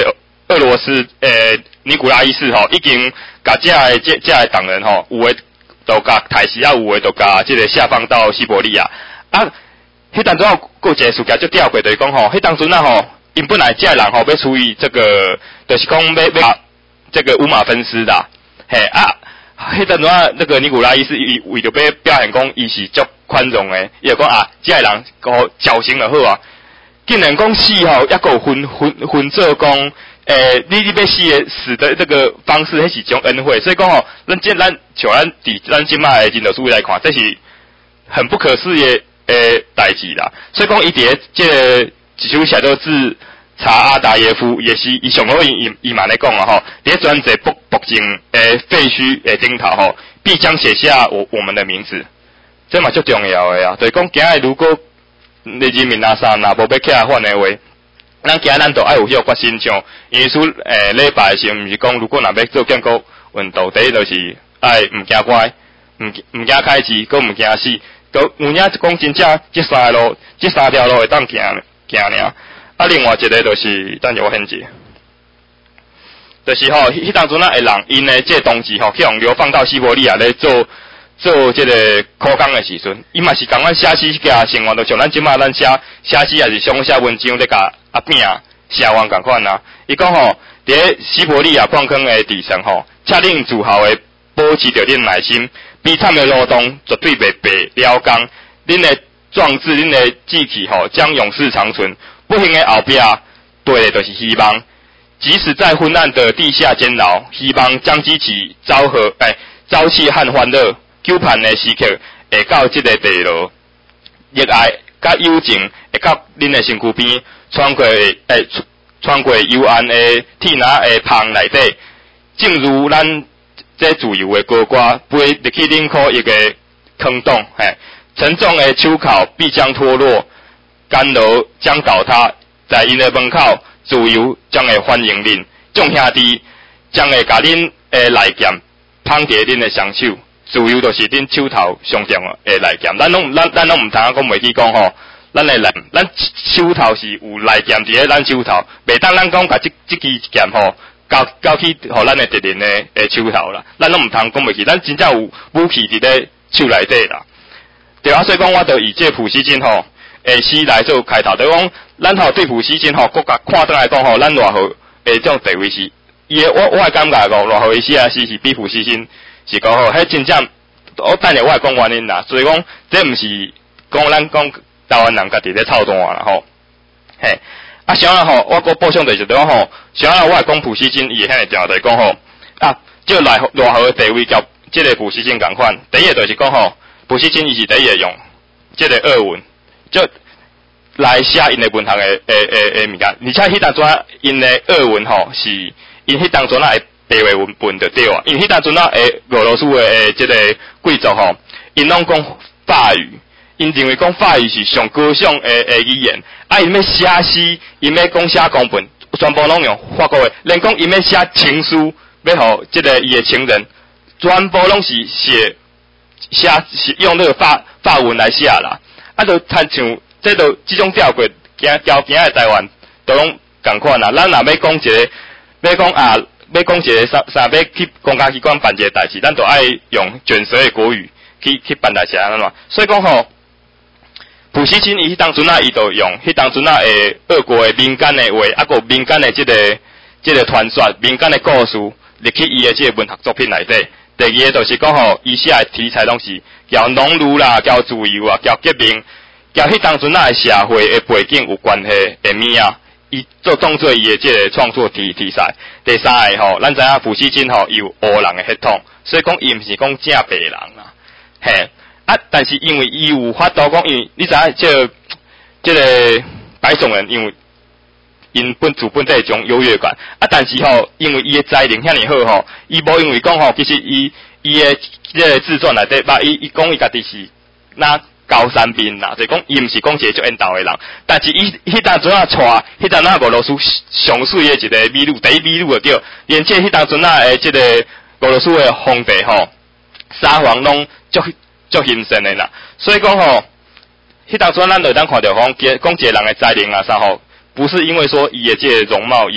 俄罗斯诶尼古拉一世吼，已经甲这个这这个党人吼，有诶都甲台西啊，有诶都甲即个下放到西伯利亚啊。迄当中还有一个事件就吊诡，就是讲吼，迄当阵啊吼，因本来这个人吼要处理这个，就是讲要要这个五马分尸的，嘿啊，迄当阵啊那个尼古拉一世伊为着要表现讲伊是足宽容诶，伊就讲啊，这个人个绞刑就好啊，竟然讲死吼，抑个有分分分做讲，诶、欸，你你要死诶死的这个方式，迄是一种恩惠，所以讲吼，咱即咱像咱伫咱即卖诶人道主义来看，这是很不可思议诶。诶，代志啦，所以讲伊伫即个一首写作自查阿达耶夫，也是伊上好伊伊伊嘛咧讲啊吼，伫专辑北北京诶废墟诶顶头吼，必将写下我我们的名字，这嘛足重要诶啊！就是讲今日如果你人民阿三若无要起来反诶话，咱今日咱都爱有迄个决心像耶稣诶礼拜时，毋是讲如果若要做建国运动，第一就是爱毋惊乖，毋毋惊开市，佮毋惊死。有影讲真正，即三个路，即三条路会当行行尔。啊，另外一个就是等下我现解，就是吼，迄当阵啊，诶人因诶即个同志吼，去用流放到西伯利亚咧做做即个苦工诶时阵，伊嘛是共阮写诗甲生活，都像咱即马咱写写诗也是想写文章咧甲阿扁写完共款啊。伊讲吼，伫西伯利亚矿坑诶底层吼，恰令自豪诶保持着恁耐心。比惨的劳动绝对袂白了工，恁的壮志、恁的志气吼，将永世长存。不幸的后壁，对的就是希望。即使在昏暗的地下监牢，希望将激起朝和诶朝气和欢乐。救盼的时刻会到这个地牢，热爱甲友情会到恁的身躯边，穿过诶穿过幽暗的铁栏的棚内底，正如咱。这自由的高歌飞入去恁可一个坑洞，嘿，沉重的手铐必将脱落，监牢将倒塌，在因的门口，自由将会欢迎恁，众兄弟将会甲恁的来剑捧伫恁的双手，自由就是恁手头上重的来剑。咱拢咱咱拢毋通啊讲袂去讲吼，咱的来咱手头是有来剑伫咧咱手头，袂当咱讲甲即即支剑吼。交交去，互咱的敌人的诶手头啦，咱拢毋通讲袂去，咱真正有武器伫咧手内底啦。对啊，所以讲我著以这普希金吼诶诗来做开头，就讲咱吼对普希金吼国家看倒来讲吼，咱偌好诶这种地位是，伊诶我我会感觉讲偌好伊写啊诗是比普希金是讲好，迄真正我等下我会讲原因啦。所以讲这毋是讲咱讲台湾人家己咧操蛋啦吼，嘿。啊，想啊吼，我个补充就是讲吼，想啊，我会讲普希金伊遐个重要就是讲吼，啊，这来偌好的地位甲这个普希金共款。第一个就是讲吼，普希金伊是第一个用这个俄文，就来写因的文学的诶诶诶物件，而且迄当阵因的俄文吼是因迄当阵啊会白话文文就对啊，因迄当阵啊诶俄罗斯的诶这个贵族吼，因拢讲法语。因认为讲法语是上高尚诶诶语言，啊，因要写诗，因要讲写公文，全部拢用法国诶，连讲因要写情书，要互即个伊诶情人，全部拢是写写是用那个法法文来写啦。啊，就参像这都即种调过，行交行诶台湾都拢共款啦。咱若要讲一个，要讲啊，要讲一个啥啥要去公家机关办一个代志，咱都爱用卷舌诶国语去去办代志安怎嘛？所以讲吼。普希金伊迄当阵啊，伊就用迄当阵啊诶，俄国诶民间诶话，啊个民间诶即个即个传说、民间诶故事，入去伊诶即个文学作品内底。第二个就是讲吼，伊写诶题材拢是交农奴啦、交自由啊、交革命、交迄当阵啊诶社会诶背景有关系诶物啊，伊做当做伊诶即个创作题题材。第三个吼，咱知影普希金吼有黑人诶血统，所以讲伊毋是讲正白人啦，嘿。啊！但是因为伊有法度讲，因为你知影这个、这个白种人，因为因本自本地一种优越感啊。但是吼，因为伊的才能遐尔好吼，伊无因为讲吼，其实伊伊的这个自传内底，把伊伊讲伊家己是那高山兵啦，就是讲伊毋是讲一个足缘投的人，但是伊迄当阵啊，带迄当那俄罗斯上水的一个美女，第一美女就叫，连这迄当阵啊诶，这个俄罗斯的皇帝吼，沙皇拢足。足欣赏的啦，所以讲吼，迄当阵咱就当看到讲，讲一个人的才能啊啥吼，不是因为说伊的这个容貌，伊的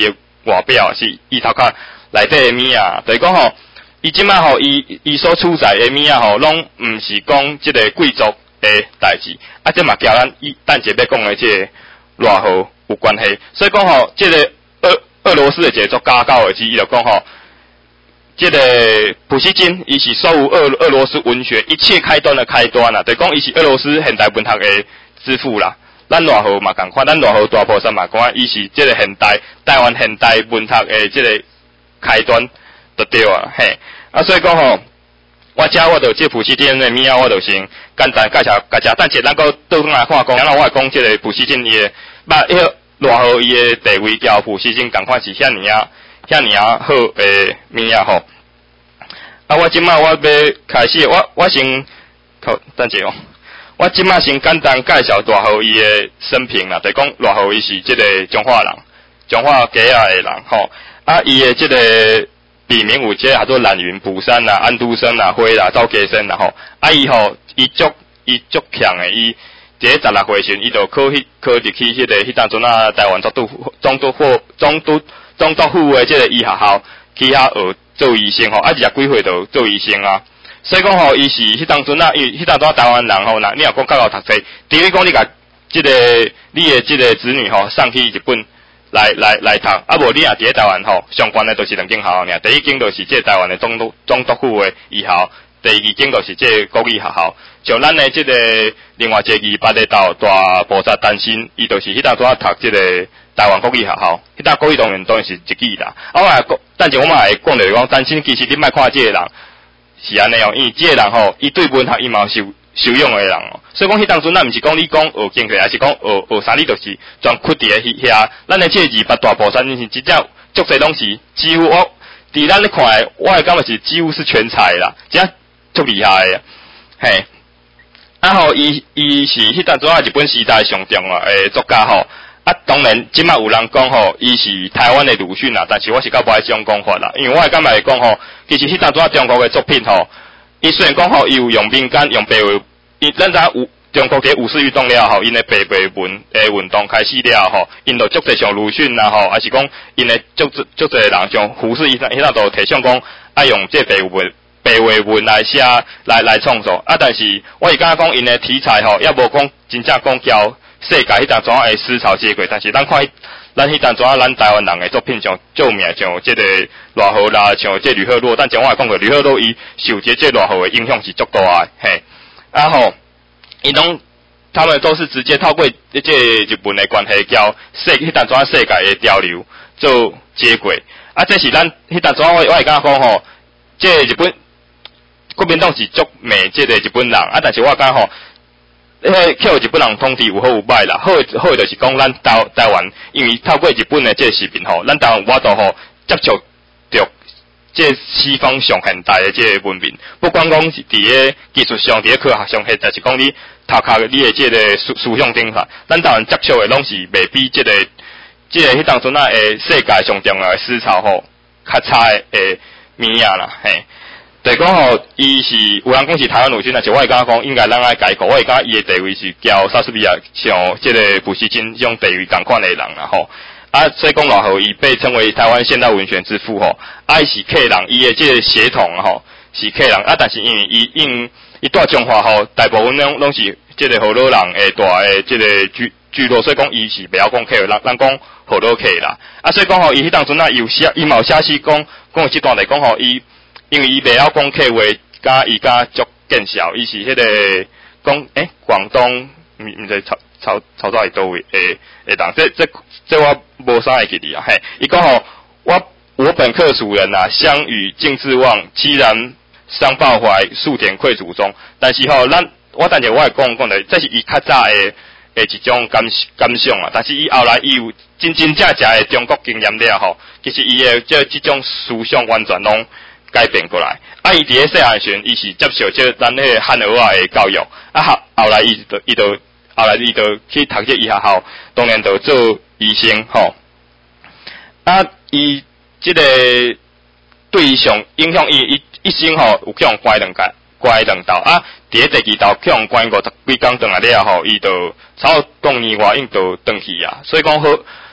外表，是伊头壳内底的物啊，就是讲吼，伊即摆吼，伊伊所处在的物啊吼，拢毋是讲即个贵族的代志，啊，即嘛交咱伊等下要讲的即个偌好有关系。所以讲吼，即个俄俄罗斯的一个作家教的之，伊就讲吼，即个普希金，伊是所有俄俄罗斯文学一切开端的开端啦，就是讲伊是俄罗斯现代文学的之父啦。咱偌好嘛共款，咱偌好大菩萨嘛讲，伊是即个现代台湾现代文学的即个开端，就对啊，嘿。啊，所以讲吼，我遮我就即普希金的物仔，我就先简单介绍，介绍，等下咱个倒转来看讲，然后我来讲即个普希金伊的，捌迄个偌好伊的地位，交普希金共款是遐尔啊，遐尔啊好诶物仔吼。啊，我即摆我要开始，我我先，好，等下哦。我即摆先简单介绍偌好伊的生平啦，就是讲偌好伊是即个彰化人，彰化街仔的人吼。啊，伊的即个笔名有即个叫做懒云、卜山啦、安都生啦、辉啦、赵家生啦吼。啊，伊吼伊足伊足强的，伊一个十六岁时，伊就考迄考入去迄个迄当阵啊台湾总督总督府总督总督府的即个医学校去遐学做医生吼。啊，二十几岁就做医生啊。所以讲吼，伊是迄当阵啊，伊迄当阵台湾人吼，那你若讲较够读册，除非讲你甲即个你的即个子女吼送去日本来来来读，啊无你若伫咧台湾吼，相关的都是两间学校尔。第一间就是即个台湾的总督总督府的医校，第二间就是即个国立学校。像咱的即个另外一个二八的道大菩萨丹心，伊就是迄当阵啊读即个台湾国立学校，迄当国立当然当然是一记啦。啊，我来讲，等下我嘛会讲着讲丹心，其实你莫看即个人。是安尼哦，因为即个人吼，伊对文学伊嘛受受用的人哦，所以讲迄当阵咱毋是讲你讲学经济，还是讲学学啥，你就是专屈伫咧迄遐。咱的即个二八大菩萨，真是真正足侪拢是几乎我伫咱咧看的，我会感觉是几乎是全才啦，真正足厉害的，嘿。啊吼，伊伊是迄当阵啊日本时代上重要诶作家吼。啊，当然，即摆有人讲吼，伊是台湾的鲁迅啦，但是我是较无爱这种讲法啦，因为我会感觉会讲吼，其实迄当阵中国的作品吼，伊虽然讲吼，伊有用民间用白话，伊咱知有中国伫五四运动了后，因的白话文诶运动开始了吼，因就足侪像鲁迅啦吼，还是讲因的足足侪人像胡适伊迄当都提倡讲爱用这白话文白话文来写来来创作，啊，但是我是感觉讲因的题材吼，也无讲真正讲交。世界迄当阵会思潮接轨，但是咱看咱迄当阵咱台湾人的作品像著名像即个偌好啦，像即吕赫洛，但像我讲过吕赫洛伊受即即偌好的影响是足大的，嘿，啊吼，伊拢他们都是直接透过即个日本的关系，交世迄当阵世界的潮流做接轨，啊，这是咱迄当阵我我会感觉讲吼，即个日本国民党是足骂即个日本人，啊，但是我感觉吼。迄靠日本人统治有好有歹啦，好好就是讲咱台台湾，因为透过日本的这个视频吼，咱台湾我都吼接触着这西方上现代的这个文明，不管讲是伫个技术上、伫个科学上，或者是讲你头壳你的这个思思想顶法，咱台湾接触的拢是未比这个这个迄当阵啊诶世界上重要的思潮吼较差的诶物仔啦，嘿。就是讲吼，伊是有人讲是台湾鲁迅，但是我会感觉讲应该咱爱改口，我会感觉伊的地位是交莎士比亚像即个普希金这种地位同款的人啦吼。啊，所以讲偌好，伊被称为台湾现代文学之父吼。啊，伊是客人，伊的即个血统吼是客人啊，但是因为伊因伊住中华吼，大部分拢拢是即个河洛人诶大诶即个聚聚落，所以讲伊是袂晓讲客人，咱讲河洛客啦。啊，所以讲吼，伊迄当阵啊有写，伊嘛有写诗讲讲即段来讲吼，伊。因为伊袂晓讲客话，甲伊甲足见效，伊是迄个讲诶广东，毋毋知潮潮潮州是倒位诶诶人，这这这我无啥会记哩啊嘿。伊讲吼，我我本客属人啊，相与敬自忘，凄然伤抱怀，数典愧祖宗。但是吼，咱我等下我会讲讲的，这是伊较早诶诶一种感感想啊。但是伊后来伊有真真正正诶中国经验了吼，其实伊诶这即种思想完全拢。改变过来，啊！伊伫咧细汉时，伊是接受即咱迄个汉儿仔的教育，啊后后来伊就伊就后来伊就去读这医学校，当然就做医生吼。啊，伊即个对伊上影响伊伊一生吼有去互关两届，关两道啊。伫咧第二道去互关五十几工转来了吼，伊就差不多当年外应就转去啊。所以讲好，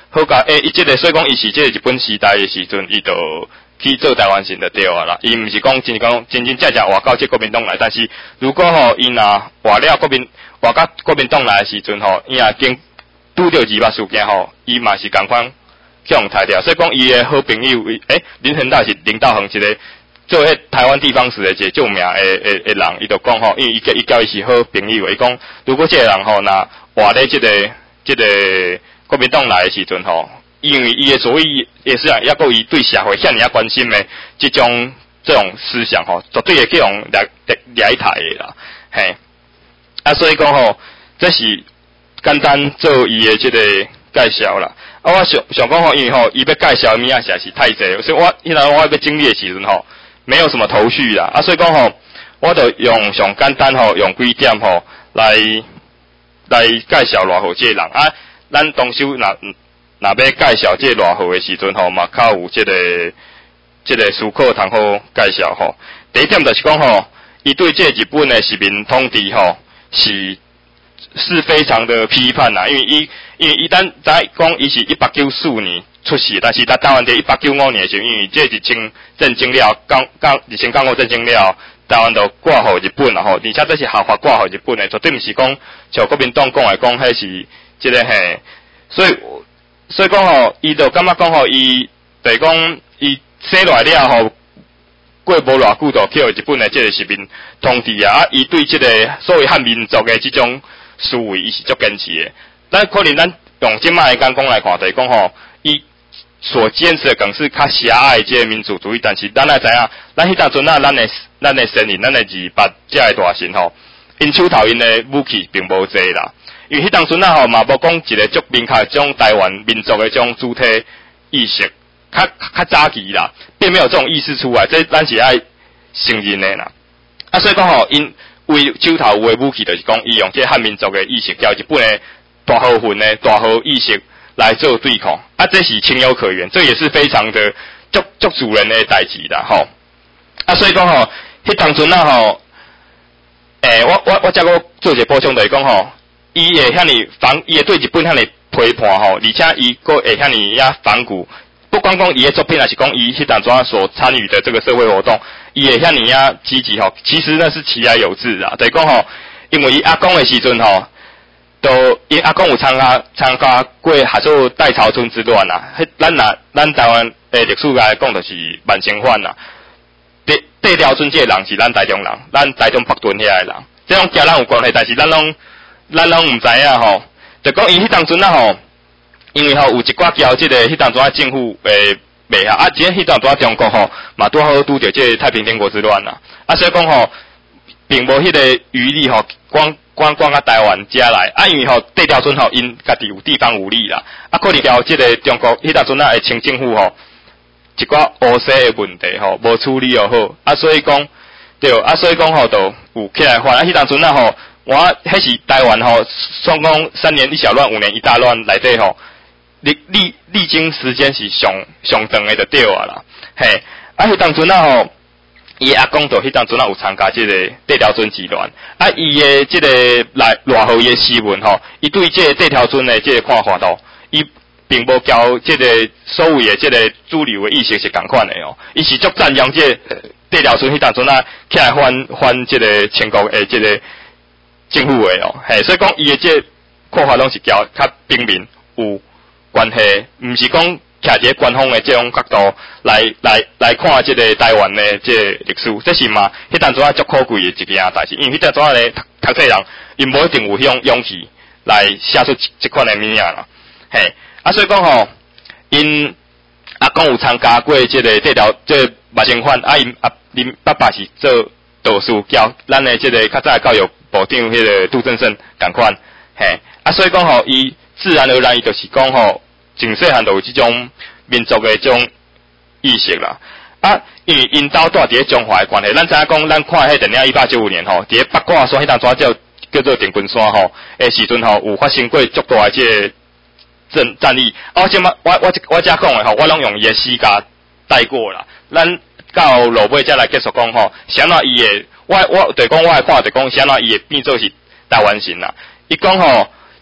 好甲诶，伊、欸、即个所以讲伊是即个日本时代诶时阵，伊就去做台湾人就对啊啦。伊毋是讲真讲真真正正活到即国民党来，但是如果吼伊若活了国民活到国民党来诶时阵吼，伊也经拄着二八事件吼，伊嘛是共款向裁掉。所以讲伊诶好朋友诶，林恒大是林道恒一个做迄台湾地方史诶一个著名诶诶诶人，伊就讲吼，因为伊伊交伊是好朋友，伊讲如果即个人吼若活咧即个即、这个国民党来诶时阵吼。因为伊诶所谓也是啊，抑个伊对社会遐尔啊关心诶，即种这种思想吼，绝对会去用掠掠掠一台诶啦，嘿。啊，所以讲吼，这是简单做伊诶即个介绍啦。啊，我想想讲吼，因为吼，伊要介绍物仔实在是太济，所以我迄阵我要经历诶时阵吼，没有什么头绪啦。啊，所以讲吼，我就用上简单吼，用几点吼来来介绍偌好即个人啊，咱当初若。若要介绍即个偌好诶时阵吼，嘛较有即、这个即、这个思考通好介绍吼。第一点就是讲吼，伊对即个日本诶殖民统治吼是是非常的批判啦，因为伊因为伊咱知讲伊是一八九四年出世，但是咱台湾伫一八九五年诶时候，因为即日清战争了，刚刚日清港澳战争了，台湾就挂互日本啦吼，而且这是合法挂互日本诶，绝对毋是讲像国民党讲来讲，迄是即个嘿，所以。所以讲吼，伊就感觉讲吼，伊就是讲伊生落来了吼，过无偌久就去日本的即个殖民统治啊，啊，伊对即个所谓汉民族的即种思维，伊是足坚持的。咱可能咱用即摆的眼光来看，就是讲吼，伊所坚持的更是较狭隘即个民族主义，但是咱也知影，咱迄当阵啊，咱的咱的先人，咱的二八遮的大神吼，因手头因的武器并无济啦。因为迄当阵啊吼嘛无讲一个足明确种台湾民族的种主体意识，较较早期啦，并没有这种意识出来，这咱是爱承认的啦。啊，所以讲吼，因为手头有的武器，就是讲伊用这汉民族的意识，交日本的大号份的大号意识来做对抗，啊，这是情有可原，这也是非常的足足主人的代志啦，吼。啊，所以讲吼，迄当阵啊吼，诶、欸，我我我再个做一个补充，就是讲吼。伊会遐尼防，伊会对日本遐尼批判吼，而且伊佫会遐尼遐反骨。不光讲伊的作品，还是讲伊迄当中所参与的这个社会活动，伊会遐尼遐积极吼。其实那是其来有自啊，就是讲吼，因为伊阿公的时阵吼，都伊阿公有参加参加过下做代潮村之乱啊。迄咱若咱台湾诶历史来讲，就是万清反啦。对对潮村这个人是咱台中人，咱台中北屯遐个人，这种甲咱有关系，但是咱拢。咱拢毋知影吼，就讲伊迄当阵啊吼，因为吼有一寡交即个迄当阵啊政府诶袂下，啊，即个迄当阵啊中国吼嘛拄好拄着即个太平天国之乱啦，啊，所以讲吼，并无迄个余力吼，光光光到台湾遮来，啊，因为吼地条村吼因家己有地方有利啦，啊，可能交即个中国迄当阵啊诶清政府吼，一寡乌西诶问题吼无处理又好，啊，所以讲对，啊，所以讲吼就有起来反，啊，迄当阵啊吼。我迄是台湾吼，算讲三年一小乱，五年一大乱内底吼，历历历经时间是上上长的就对啊啦，嘿，啊，迄当阵啊吼，伊阿公就迄当阵啊有参加即个地条村之乱，啊，伊的即个来偌好伊的诗文吼，伊对即个地条村的即个看法吼，伊并无交即个所谓的即个主流的意识是共款的哦，伊是足赞扬即个地条村迄当阵啊起来反反即个清国的即个。政府的哦，嘿，所以讲伊的这看法拢是交较平民有关系，毋是讲徛一个官方的这种角度来来来看这个台湾的这个历史，这是嘛？迄当阵啊足可贵的一件代志，因为迄当阵啊咧读读册人，因无一定有迄种勇气来写出即款的物件啦，嘿，啊，所以讲吼，因阿公有参加过这个这条这个马清反，啊，因阿因爸爸是做导师教咱的这个较早的教育。部长迄个杜正胜共款，嘿，啊，所以讲吼，伊自然而然伊就是讲吼，从细汉就有即种民族的这种意识啦。啊，因为因兜住伫中华的关系，咱知影讲，咱看迄电影一八九五年吼，伫八卦山迄当抓叫叫做定军山吼，诶时阵吼有发生过足大的即个战战役。啊，我即马我我我遮讲的吼，我拢用伊的诗歌带过啦。咱到落尾才来继续讲吼，啥那伊的。我我对讲，我来看就讲，啥那伊会变做是台湾人啦。伊讲吼，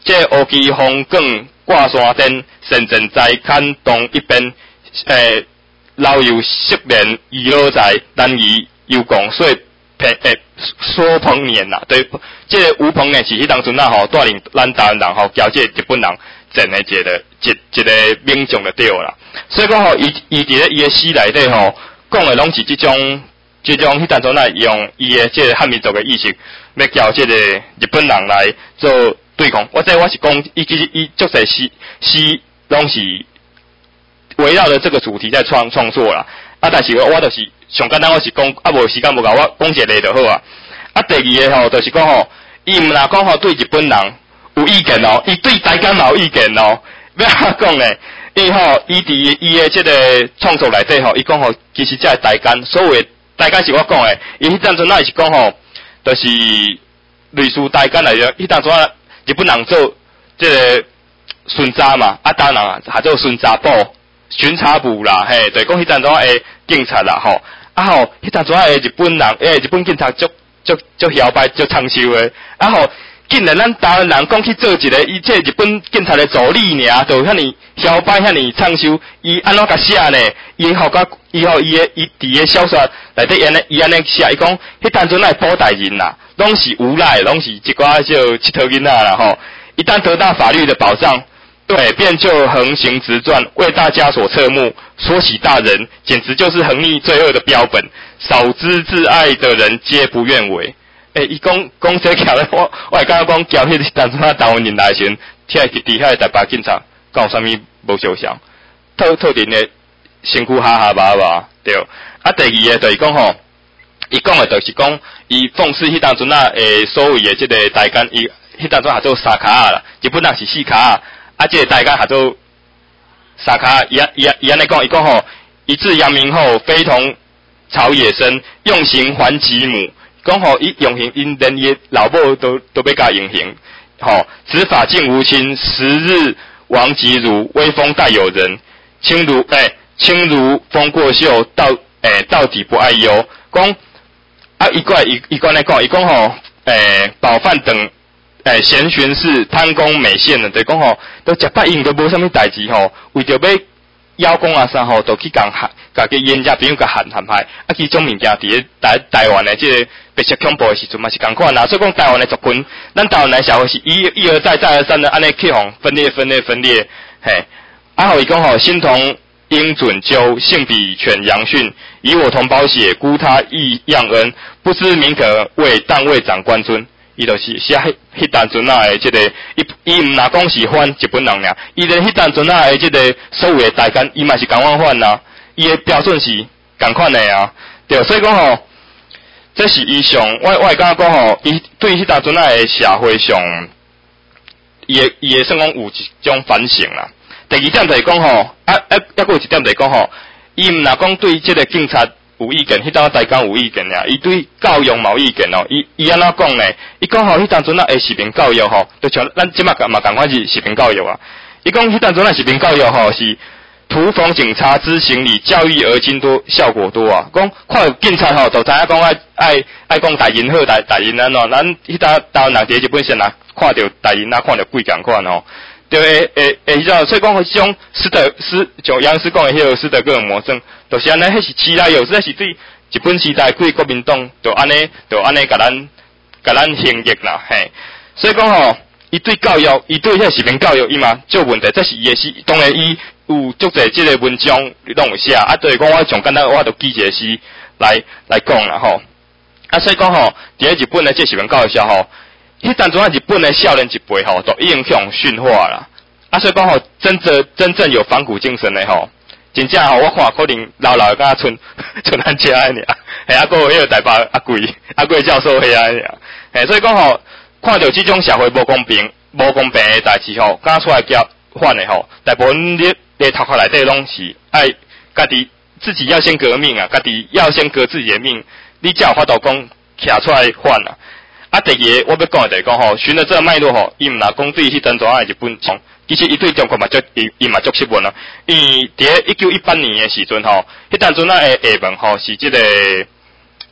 这乌旗风卷挂山顶，神阵在坎东一边，诶，老有昔年遗落在难以有共，所以诶诶，所彭年啦，对，这个吴彭年是迄当阵啊吼，带领咱台湾人吼，交这日本人整的一个一一个名将就对啦。所以讲吼，伊伊伫咧伊诶诗内底吼，讲的拢是即种。即种迄当阵啊，用伊诶即个汉民族诶意识，要交即个日本人来做对抗。我这我是讲，伊其实伊足侪诗诗拢是围绕着这个主题在创创作啦。啊，但是我我就是上简单，我是讲啊，无时间无够，我讲一个就好啊。啊，第二个吼，就是讲吼，伊毋若讲吼对日本人有意见哦，伊对台湾嘛有意见哦。要安讲咧？伊吼，伊伫伊诶即个创作内底吼，伊讲吼，其实即个台湾所谓的台湾是我讲诶，伊迄当阵仔是讲吼，就是类似台湾来着，迄当阵仔日本人做即个巡查嘛，啊，当然还做巡查部、巡查部啦，嘿，就是讲迄当阵仔诶警察啦，吼，啊吼，迄当阵仔诶日本人诶日本警察足足足摇摆、足长寿诶，啊吼，竟然咱台湾人讲去做一个伊这日本警察诶助理尔，就遐尼摇摆、遐尼长寿，伊安怎甲写呢？伊吼甲伊吼伊诶伊伫诶小说内底安尼伊安尼写，伊讲迄当阵仔保代人啦，拢是无赖，拢是一寡就佚佗囡仔啦吼。一旦得到法律的保障，对，便就横行直转，为大家所侧目，说起大人，简直就是横逆罪恶的标本。少知自爱的人皆不愿为。诶、欸，伊讲讲这条咧，我我会感觉讲交迄当阵仔台湾人来时，遐伫底遐台北警察，敢有啥物无相像？特特定的。身躯哈哈吧吧，对。啊，第二个就是讲吼，伊讲的就是讲，伊讽刺迄当阵啊，诶，所谓的即个台湾，伊迄当阵还做三卡啊啦，日本人是四卡啊，啊，即个台湾还做三卡，伊伊伊安尼讲，伊讲吼，一至扬名后，非同草野生，用刑还其母。讲吼，伊用刑，因连伊老母都都要甲用刑，吼，此法尽无亲，时日亡即如，威风大有人，轻如诶。欸轻如风过袖，到诶、欸、到底不爱忧。讲啊，伊个伊伊讲来讲，伊讲吼，诶饱饭等诶闲巡视贪功美现的，就是讲吼，都食饱用都无啥物代志吼，为着要邀功啊啥吼，都去共喊，家己冤家朋友甲喊喊派，啊，其种物件伫咧台台湾的即个白色恐怖的时阵嘛是共款啦。所以讲台湾的族群，咱台湾的社会是一一而再再而三的安尼去互分裂分裂分裂，嘿，啊后伊讲吼，心同。应准究，性比犬羊逊，以我同胞血，孤他异样恩，不知名可畏，但为长官尊。伊就是写迄迄当阵啊的即、这个，伊伊毋若讲是反日本人尔，伊连迄当阵啊的即个所有的台干，伊嘛是共款反啊，伊的标准是共款的啊，对，所以讲吼，这是伊上，我我会感觉讲吼，伊对迄当阵啊的社会上，伊会伊会算讲有一种反省啦。第二點就是講吼，啊啊，抑個有一點就是講吼，伊毋若講對即個警察有意見，迄當台港有意見呀，伊對教育嘛有意見咯。伊伊安怎講呢？伊講吼，迄當陣啊，誒士兵教育吼，就像咱即馬嘛共款是士兵教育啊。伊講迄當陣啊，士兵教育吼是土逢警察之行禮，教育而精多，效果多啊。講看警察吼，就知影講愛愛愛講台人好，台台人安怎，咱迄搭台灣人佇日本時啊，看到台人啊，看到鬼共款吼。对诶诶诶，迄種所以講迄種斯德斯像楊師講誒迄個斯德哥爾摩症，就是安尼，迄是時來有，這是對日本時代對國民黨就安尼，就安尼甲咱甲咱行逆啦，嘿。所以講吼，伊對教育，伊對迄個士兵教育伊嘛足問題，這是伊誒詩，當然伊有足儕即個文章攏有寫，啊，就是講我上簡單，我就記一個詩來來講啦吼。啊，所以講吼，佇咧日本誒即士兵教育下吼。迄當陣啊，日本的少年一輩吼，都已經向馴化啦。啊，所以講吼，真正真正有反骨精神的吼，真正吼，我看可能老老甲像像咱遮安尼爾，嘿，啊，個迄個台北阿貴阿貴教授迄安尼爾，嘿，所以講吼，看到這種社會無公平、無公平的代志吼，敢出來叫反的吼，大部分咧咧頭殼內底攏是愛家己自己要先革命啊，家己要先革自己的命，你才有法度講徛出來反啊。啊，第二，我要講的就是講吼，循着這個脈絡吼，伊毋若講對迄當陣啊日本從，其實伊對中國嘛足伊伊嘛足失望啦。伊佇咧一九一八年的時陣吼，迄當陣啊誒下汶吼是即、這個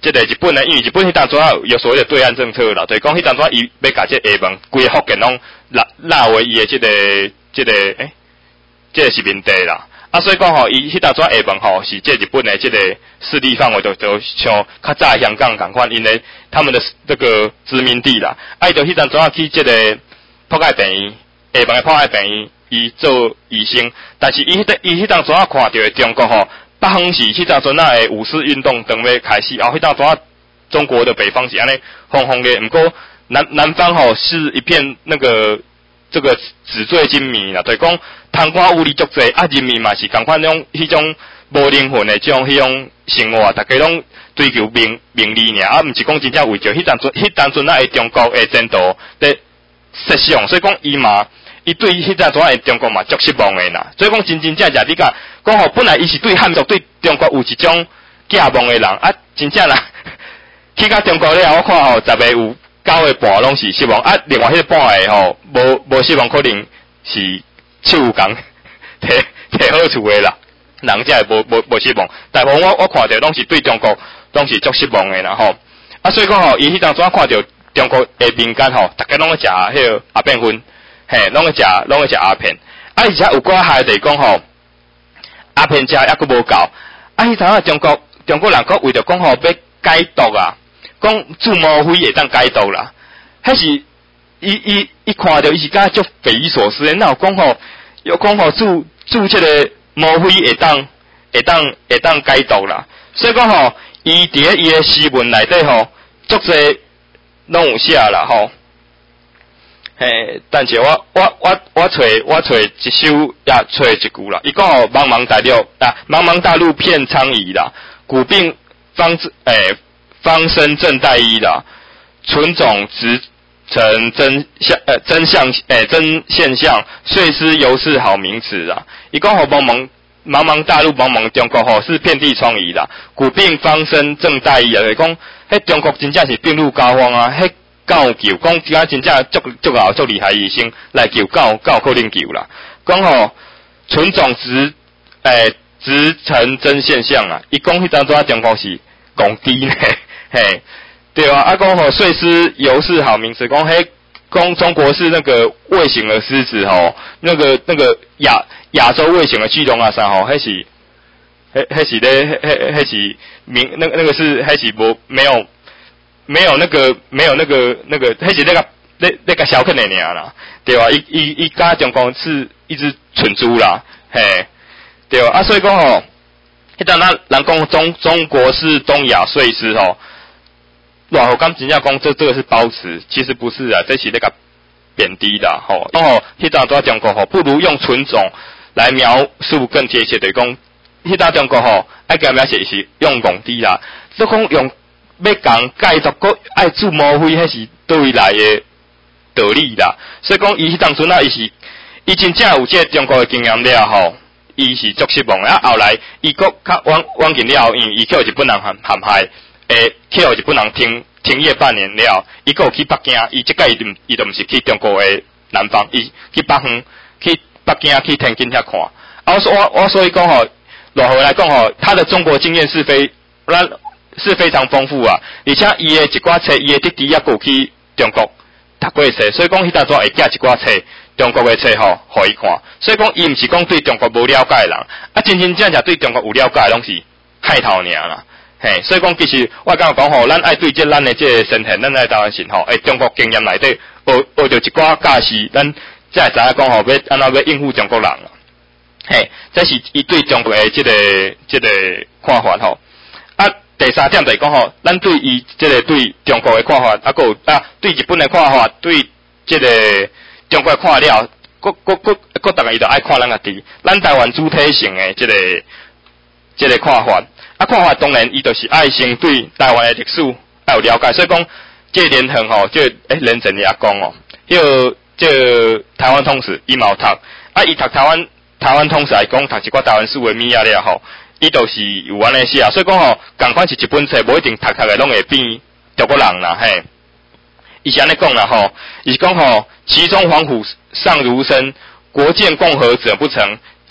即个日本呢，因为日本迄当阵啊有所谓的对岸政策啦，就是讲迄当阵伊要甲即下汴规个福建拢纳纳为伊的即、这个即、这个诶，即、这个殖民地啦。啊，所以讲吼，伊迄当阵下汴吼是即日本的即个势力范围就就像较早香港共款，因为他们的这个殖民地啦。啊，伊就迄当阵啊去即个破解病院，下汴的破解病院，伊做医生，但是伊迄伊迄当阵啊看到的中国吼。北方是迄阵阵啊，诶五四运动当要开始，后迄阵阵啊，中国的北方是安尼轰轰烈，毋过南南方吼是一片那个这个纸醉金迷啦，就是讲贪官污吏足济，啊人民嘛是共款种迄种无灵魂的种迄种生活，大家拢追求名名利尔，啊毋是讲真正为着迄阵阵迄当阵啊，诶中国诶前途咧设想，所以讲伊嘛。伊对迄阵阵诶中国嘛足失望诶啦，所以讲真真正正你甲讲吼，本来伊是对汉族对中国有一种寄望诶人，啊真正啦，去到中国了，我看吼十个有九个半拢是失望，啊另外迄个半个吼无无失望，可能是手工摕摕好处诶啦，人才会无无无失望。大部分我我看着拢是对中国拢是足失望诶啦吼，啊所以讲吼，伊迄阵阵看着中国诶民间吼，逐家拢去食迄个阿片粉。嘿，拢会食，拢会食鸦片。啊，而且有寡害就是讲吼，鸦片食抑佫无够。啊，迄阵啊，中国中国人佫为着讲吼要解毒啊，讲注魔灰会当解毒啦。迄是伊伊伊看着伊是感觉足匪夷所思诶。那有讲吼，又讲吼注注即个魔灰会当会当会当解毒啦。所以讲吼，伊伫咧伊诶诗文内底吼，足侪拢有写啦吼。嘿，但是我我我我找我找一首也找一句啦。伊讲吼，茫茫大陆啊，茫茫大陆遍苍夷啦，古病方诶方生正待医啦，纯种直成真相呃真相诶真现象，遂思犹是好名词啦。伊讲吼，茫茫茫茫大陆茫茫中国吼是遍地疮痍啦，古病方生正待医啊，就是讲迄中国真正是病入膏肓啊，迄。够救，讲而家真正足足老足厉害医生来救，够够可能救啦。讲吼，纯种直诶直成真现象啊！伊讲迄当阵中国是戆低呢，嘿，对啊。啊，讲吼，碎尸犹是好名词，讲嘿，讲中国是那个卫星的狮子吼，那个那个亚亚洲卫星的巨龙啊啥吼，迄是，迄迄是咧，迄迄是名那那个是迄是无没有。没有那个，没有那个，那个，迄是那个，那那个小看的尔啦，对吧？伊伊伊甲中国是一只蠢猪啦，嘿，对吧？啊，所以讲吼，迄阵咱人讲中中国是东亚碎尸吼，哇，我刚真正讲这这个是褒词，其实不是啊，这是那个贬低的吼。然后迄阵在中国吼，不如用纯种来描述更贴切的讲，迄阵中国吼，爱甲描写是用戆低啦，即讲用。要讲解读个爱注魔灰，迄是倒位来的道理啦。所以讲，伊迄当阵啊，伊是伊真正有这中国的经验了吼，伊是足失望的。啊，后来伊国较往往近了后，因为伊去日本人陷陷害，诶，去日本人停停业半年了，伊个有去北京，伊即个伊就伊就毋是去中国的南方，伊去北方，去北京去天津遐看。啊，我说我我所以讲吼，落回来讲吼，他的中国经验是非咱。是非常丰富啊，而且伊的一寡册，伊的弟弟也过去中国读过册，所以讲迄搭阵会寄一寡册，中国的册吼，互伊看。所以讲伊毋是讲对中国无了解的人，啊真真正正对中国有了解的拢是海头尔啦。嘿，所以讲其实我刚讲吼，咱爱对这咱的这个身份，咱爱台湾人吼，诶，中国经验内底学学着一寡架势，咱才会知影讲吼，要安怎要应付中国人啦。嘿，这是伊对中国的这个这个看法吼。啊。第三点就是讲吼，咱对伊即个对中国的看法，啊，个有啊对日本的看法，对即个中国的看了，各各各各大家伊就爱看咱家己，咱台湾主体性的即个即个看法，啊看法当然伊就是爱先对台湾的历史爱有了解，所以讲即个连横吼，即个诶连整的阿公哦，迄个即个台湾通史伊嘛有读，啊伊读台湾台湾通史来讲，读一寡台湾史的物仔了吼。伊就是有安尼写啊，所以讲吼，共款是一本册，无一定读读诶拢会变中国人啦，嘿。伊是安尼讲啦吼，伊是讲吼，其中黄虎尚儒生，国建共和者不成，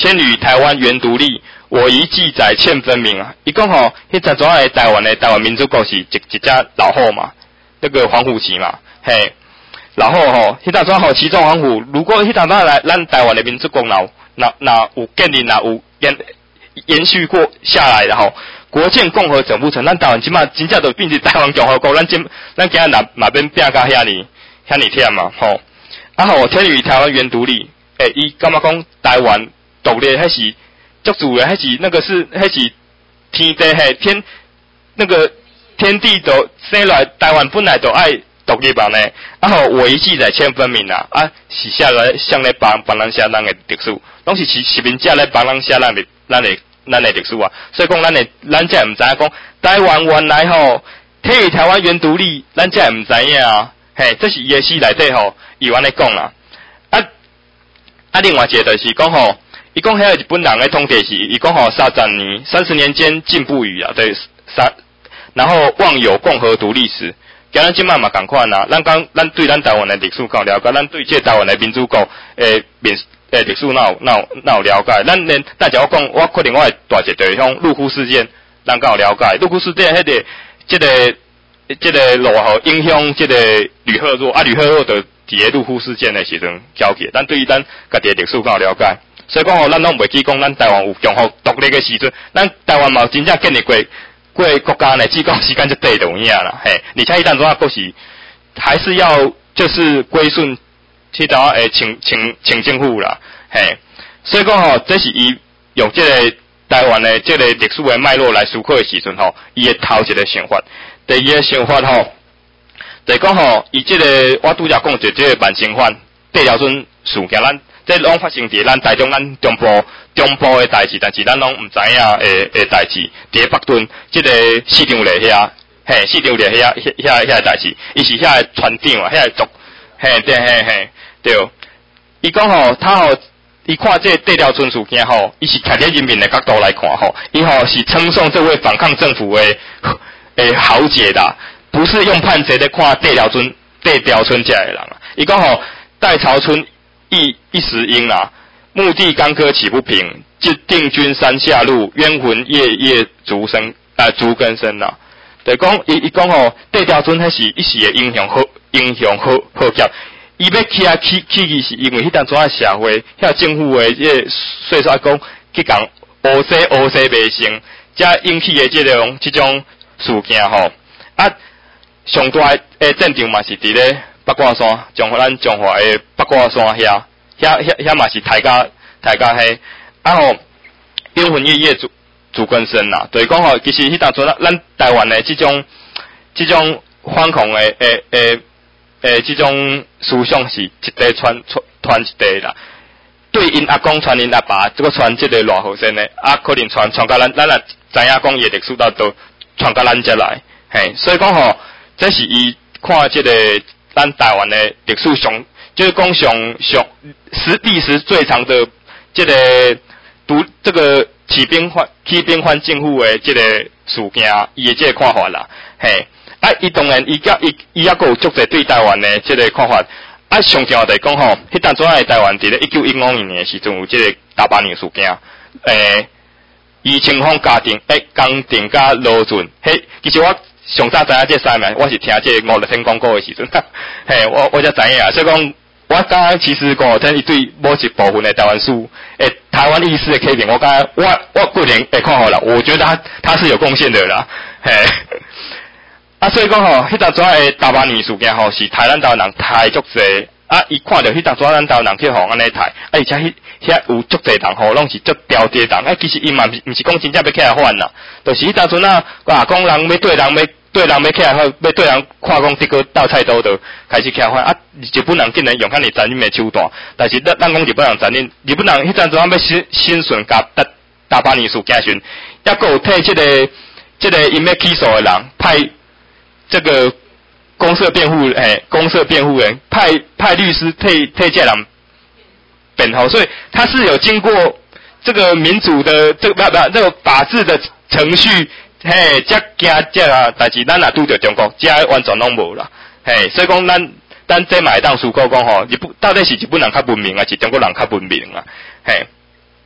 天宇台湾原独立，我一记载欠分明啊！伊讲吼，迄阵阵诶台湾诶台湾民主国是一一只老虎嘛，那个黄虎旗嘛，嘿，然后吼，迄阵阵吼旗中黄虎，如果迄阵阵来咱台湾诶民主国若若若有建立，若有延延续过下来的吼，国建共和整不成，咱台湾即马真正就变成台湾共和国，咱今咱今日若嘛变变甲遐尼遐尼忝嘛，吼，啊吼，天宇台湾原独立，诶、欸，伊感觉讲台湾独立迄是足主的，迄是那个是迄是天地嘿天那个天地都生来台湾本来就爱独立吧呢，啊吼，我一记载签分明啦，啊是写来向咧帮帮咱写咱的历史，拢是是是民者咧帮咱写咱的咱的咱的历史啊，所以讲咱的咱才唔知影讲台湾原来吼天宇台湾原独立，咱才唔知影啊，嘿，这是伊的诗内底吼，伊安尼讲啦，啊啊另外一个就是讲吼。伊讲遐日本人诶统计是，伊讲吼三十年、三十年间进步语啊，对三，然后望有共和独立时，今咱即摆嘛共款啦。咱讲咱对咱台湾诶历史够了解，咱对这台湾诶民主国诶民诶历史哪有哪有哪有了解？咱连大家我讲，我可能我会大一个像陆库事件，咱够有了解。陆库事件迄、那个，即、这个，即、这个落后影响即个吕赫若啊，吕赫若的伫个陆库事件诶时阵交起，咱对于咱家己诶历史够有了解。所以讲吼，咱拢袂记讲，咱台湾有共和独立的时阵，咱台湾嘛真正建立过过国家呢，只讲时间就短就有影啦，嘿，而且伊当中啊，佫是还是要就是归顺去到诶清清清政府啦，嘿，所以讲吼，这是伊用这个台湾的这个历史的脉络来思考的时阵吼，伊的头一个想法，第二个想法吼，就是讲吼，伊这个我拄则讲就这个万清犯戴寮村事件，咱。这拢发生伫咱台中、咱中部、中部的代志，但是咱拢唔知影诶诶代志。伫北屯，即、这个市场咧遐，嘿，市场咧遐遐遐遐代志，伊是遐船长啊，遐族，嘿对嘿嘿对。伊讲吼，他吼，伊看这戴寮村事件吼，伊是站在人民的角度来看吼，伊吼是称颂这位反抗政府的诶豪杰的，不是用判贼的看戴寮村戴寮村这的人啊。伊讲吼，戴潮村。一一时因啊，目的干戈岂不平？即定军山下路，冤魂夜夜逐生啊，逐根生呐。就讲伊伊讲吼，戴寮村迄是一时的英雄好英雄好好杰，伊要起啊起起义是因为迄当阵啊社会，遐政府的即个税收讲去讲乌西乌西袂成，才引起的即种即种事件吼。啊，上大诶战场嘛是伫咧。八卦山，中华咱中华的八卦山遐，遐遐遐嘛是大家大家迄，啊吼，冤魂夜夜主主根生啦，就是讲吼，其实迄当阵咱咱台湾的即种即种反抗的诶诶诶即种思想是一代传传传一代啦，对因阿公传因阿爸，这个传即个偌后生的，啊可能传传到咱咱也知影讲伊的历史到都传到咱遮来，嘿，所以讲吼，这是伊看即个。咱台湾的历史上，就是讲上上时历史最长的这个独这个起兵换起兵换政府的这个事件，伊的这个看法啦，嘿，啊，伊当然伊甲伊伊还佫有足侪对台湾的这个看法，啊，上重要就是讲吼，迄当阵的台湾伫咧一九一五年的时阵有这个大八年事件，诶，伊清风家庭诶，江定甲罗俊，嘿，其实我。上早知影这三名，我是听这五月天广告的时阵，嘿，我我才知影啊。所以讲，我刚刚其实五月天伊对某一部分的台湾史，诶，台湾历史的批评，我刚刚我我个人会看好了，我觉得他他是有贡献的啦，嘿。啊，所以讲吼，迄当阵的大八年事件吼，是台咱台湾人太足济，啊，伊看到迄当阵咱台湾人去互安尼抬，啊，而且迄遐有足济人吼，拢是足刁地人，啊，其实伊嘛毋是讲真正要起来反啦，就是迄当阵啊，啊，讲人要对人要。对人要起来，要对人看讲这个倒菜刀的开始起来反啊！日本人竟然用遐尼残忍的手段，但是咱咱讲日本人残忍，日本人迄阵阵要审审讯甲大大八年事件时，还佫有替这个这个因要起诉的人派这个公社辩护诶，公社辩护人派派律师替替这人辩护，所以他是有经过这个民主的这个不不这个法治的程序。嘿，遮惊遮啊！但是咱也拄着中国，遮完全拢无啦。嘿，所以讲咱咱这嘛会当思考讲吼，日本到底是日本人较文明啊，是中国人较文明啊？嘿，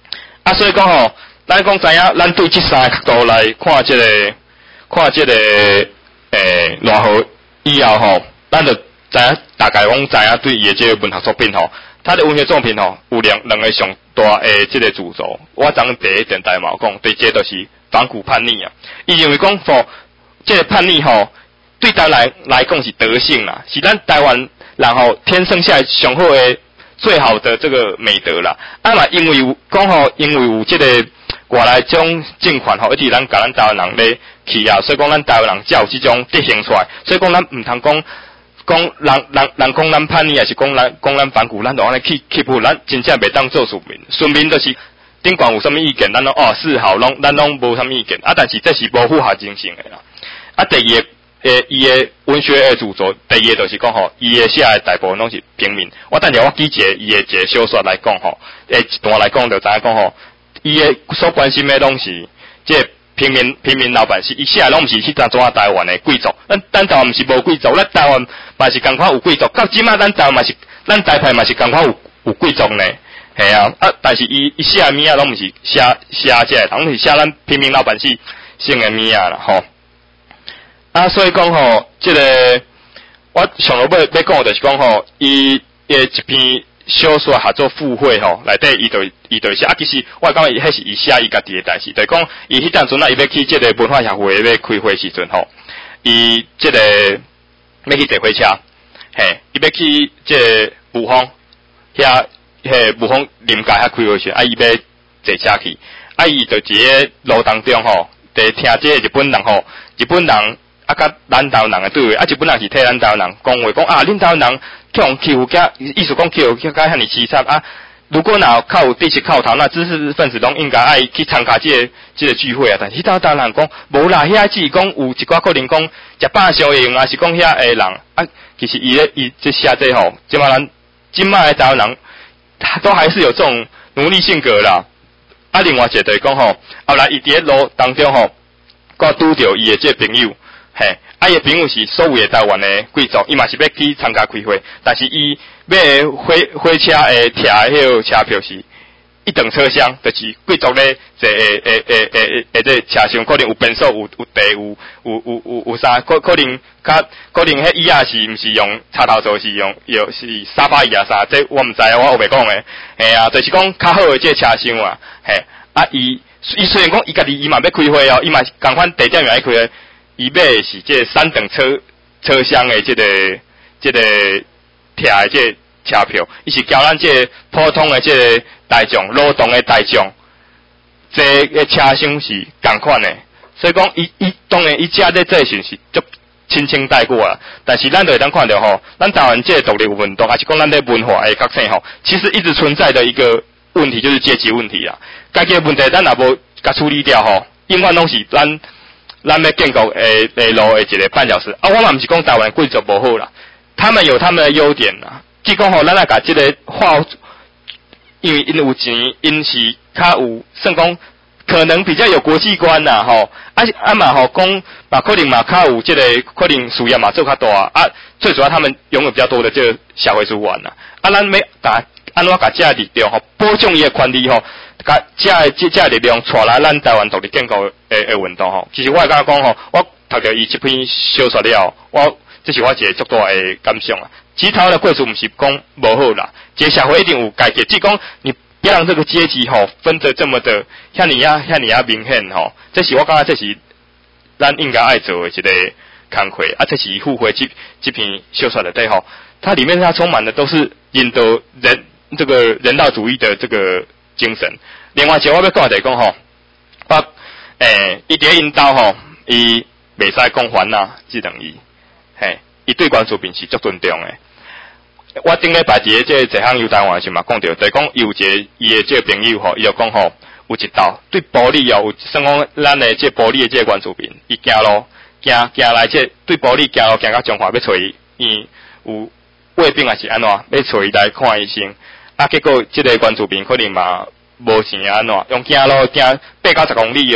啊，所以讲吼，咱讲知影，咱对即三个角度来看即、这个，看即、这个诶赖和以后吼，咱就知影大概讲知影对伊的即个文学作品吼，他的文学作品吼有两两个上大诶即个主轴。我昨第一电台嘛有讲，第一个就是反骨叛逆啊。伊认为讲吼，即个叛逆吼，对咱来来讲是德性啦，是咱台湾人吼天生下来上好诶。最好的这个美德啦，啊嘛，因为有讲吼，因为有这个外来种政权吼，一直咱甲咱台湾人咧去啊，所以讲咱台湾人才有这种德行出来，所以讲咱唔通讲讲人人人讲咱叛逆，还是讲咱讲咱反骨，咱就安尼去去负，咱真正袂当做顺民，顺民就是顶管有啥物意见，咱拢哦是好，拢咱拢无啥物意见，啊，但是这是无符合人性的啦，啊，第二个。诶，伊诶文学诶著作，第二就是讲吼，伊诶写诶大部分拢是平民。我等下我举一个伊诶一个小说来讲吼，诶一段来讲就知影讲吼，伊诶所关心诶拢是即个平民平民老百姓，伊写诶拢毋是去咱怎台湾诶贵族，咱咱台湾毋是无贵族，咱台湾嘛是共款有贵族，到即马咱台湾嘛是咱台派嘛是共款有有贵族呢，系啊，啊，但是伊伊写诶物仔拢毋是写写即个，拢是写咱平民老百姓性诶物仔啦，吼。啊，所以讲吼，即、这个我上落要要讲就是讲吼，伊诶一篇小说合作附会吼，内底伊就伊就写啊，其实我感觉伊迄是伊写伊家己诶代志，就是讲伊迄阵阵啊，伊要去即个文化协会要开会时阵吼，伊即个要去坐火车，嘿，伊要去即个雾峰遐迄雾峰临街遐开会时，啊，伊要坐车去，啊，伊就伫个路当中吼，伫听即个日本人吼，日本人。啊，甲咱台湾人诶对话，啊，日本人是替咱台湾人讲话，讲啊，恁台湾人去互欺负甲，意思讲欺负甲遐尼凄惨啊！如果若靠有地势靠头，那知识分子拢应该爱去参加即、這个即、這个聚会啊。但是台湾人讲无啦，遐只是讲有一寡可能讲食饱宵夜啊，是讲遐诶人啊，其实伊咧伊即写这吼，即马咱即马诶台湾人都还是有这种奴隶性格啦。啊，另外一个就是讲吼，后来伊伫咧路当中吼，佮拄着伊诶即个朋友。嘿，啊，伊朋友是所谓的台湾的贵族，伊嘛是要去参加开会，但是伊买的火火车诶，摕迄个车票是一等车厢，就是贵族咧坐诶诶诶诶诶，这车厢可能有便所，有有地，有有有有有啥，可可能较可能迄椅仔是毋是用插头座，是用用是沙发椅啊啥，这我毋知，我后袂讲诶，嘿啊，就是讲较好诶这车厢啊，嘿，啊伊伊虽然讲伊家己伊嘛要开会哦，伊嘛共款地点也爱开会。伊买的是这三等车车厢的这个这个摕的这个车票，伊是交咱这普通的这个大众、劳动的大众，这个车厢是同款的。所以讲，伊伊当然伊遮咧这时是足轻轻带过啦。但是咱就会当看到吼，咱台湾这个独立运动，还是讲咱咧文化的觉醒吼，其实一直存在的一个问题就是阶级问题啦。阶级问题咱若无甲处理掉吼，永远拢是咱。咱要建国诶诶路诶一个绊脚石啊！我嘛毋是讲台湾贵族无好啦，他们有他们的优点啦。即讲吼，咱来甲即个划，因为因有钱，因是较有算讲可能比较有国际观啦吼。啊啊嘛吼讲嘛可能嘛较有即个可能事业嘛做较大啊。最主要他们拥有比较多的这个社会资源啦。啊，咱要甲安怎甲这力量吼保障伊诶权利吼。甲这这这力量带来咱台湾独立建国诶诶运动吼，其实我会甲讲吼，我读到伊这篇小说了，我这是我一个足大诶感想啊。其他的过去毋是讲无好啦，这社会一定有改革，即讲你不要让这个阶级吼分得这么的像你呀像你呀明显吼，这是我感觉这是咱应该爱做的一个工课啊，这是附会这这篇小说内底吼，它里面它充满的都是引导人这个人道主义的这个。精神。另外一个我要讲就是讲吼，我诶，伊伫引导吼，伊袂使讲烦呐，即等于，嘿，伊对关注病是足尊重诶。我顶礼拜伫个即个一项游台湾时嘛讲着，就是讲有一个伊诶即个朋友吼，伊就讲吼，有一道对暴力哦，有算讲咱诶即个暴力诶即个关注病，伊行路行行来即对暴力行路行到中华要找伊，伊有胃病还是安怎，要找伊来看医生。啊，结果即个关注病可能嘛无钱安怎，用行路行八到十公里哦，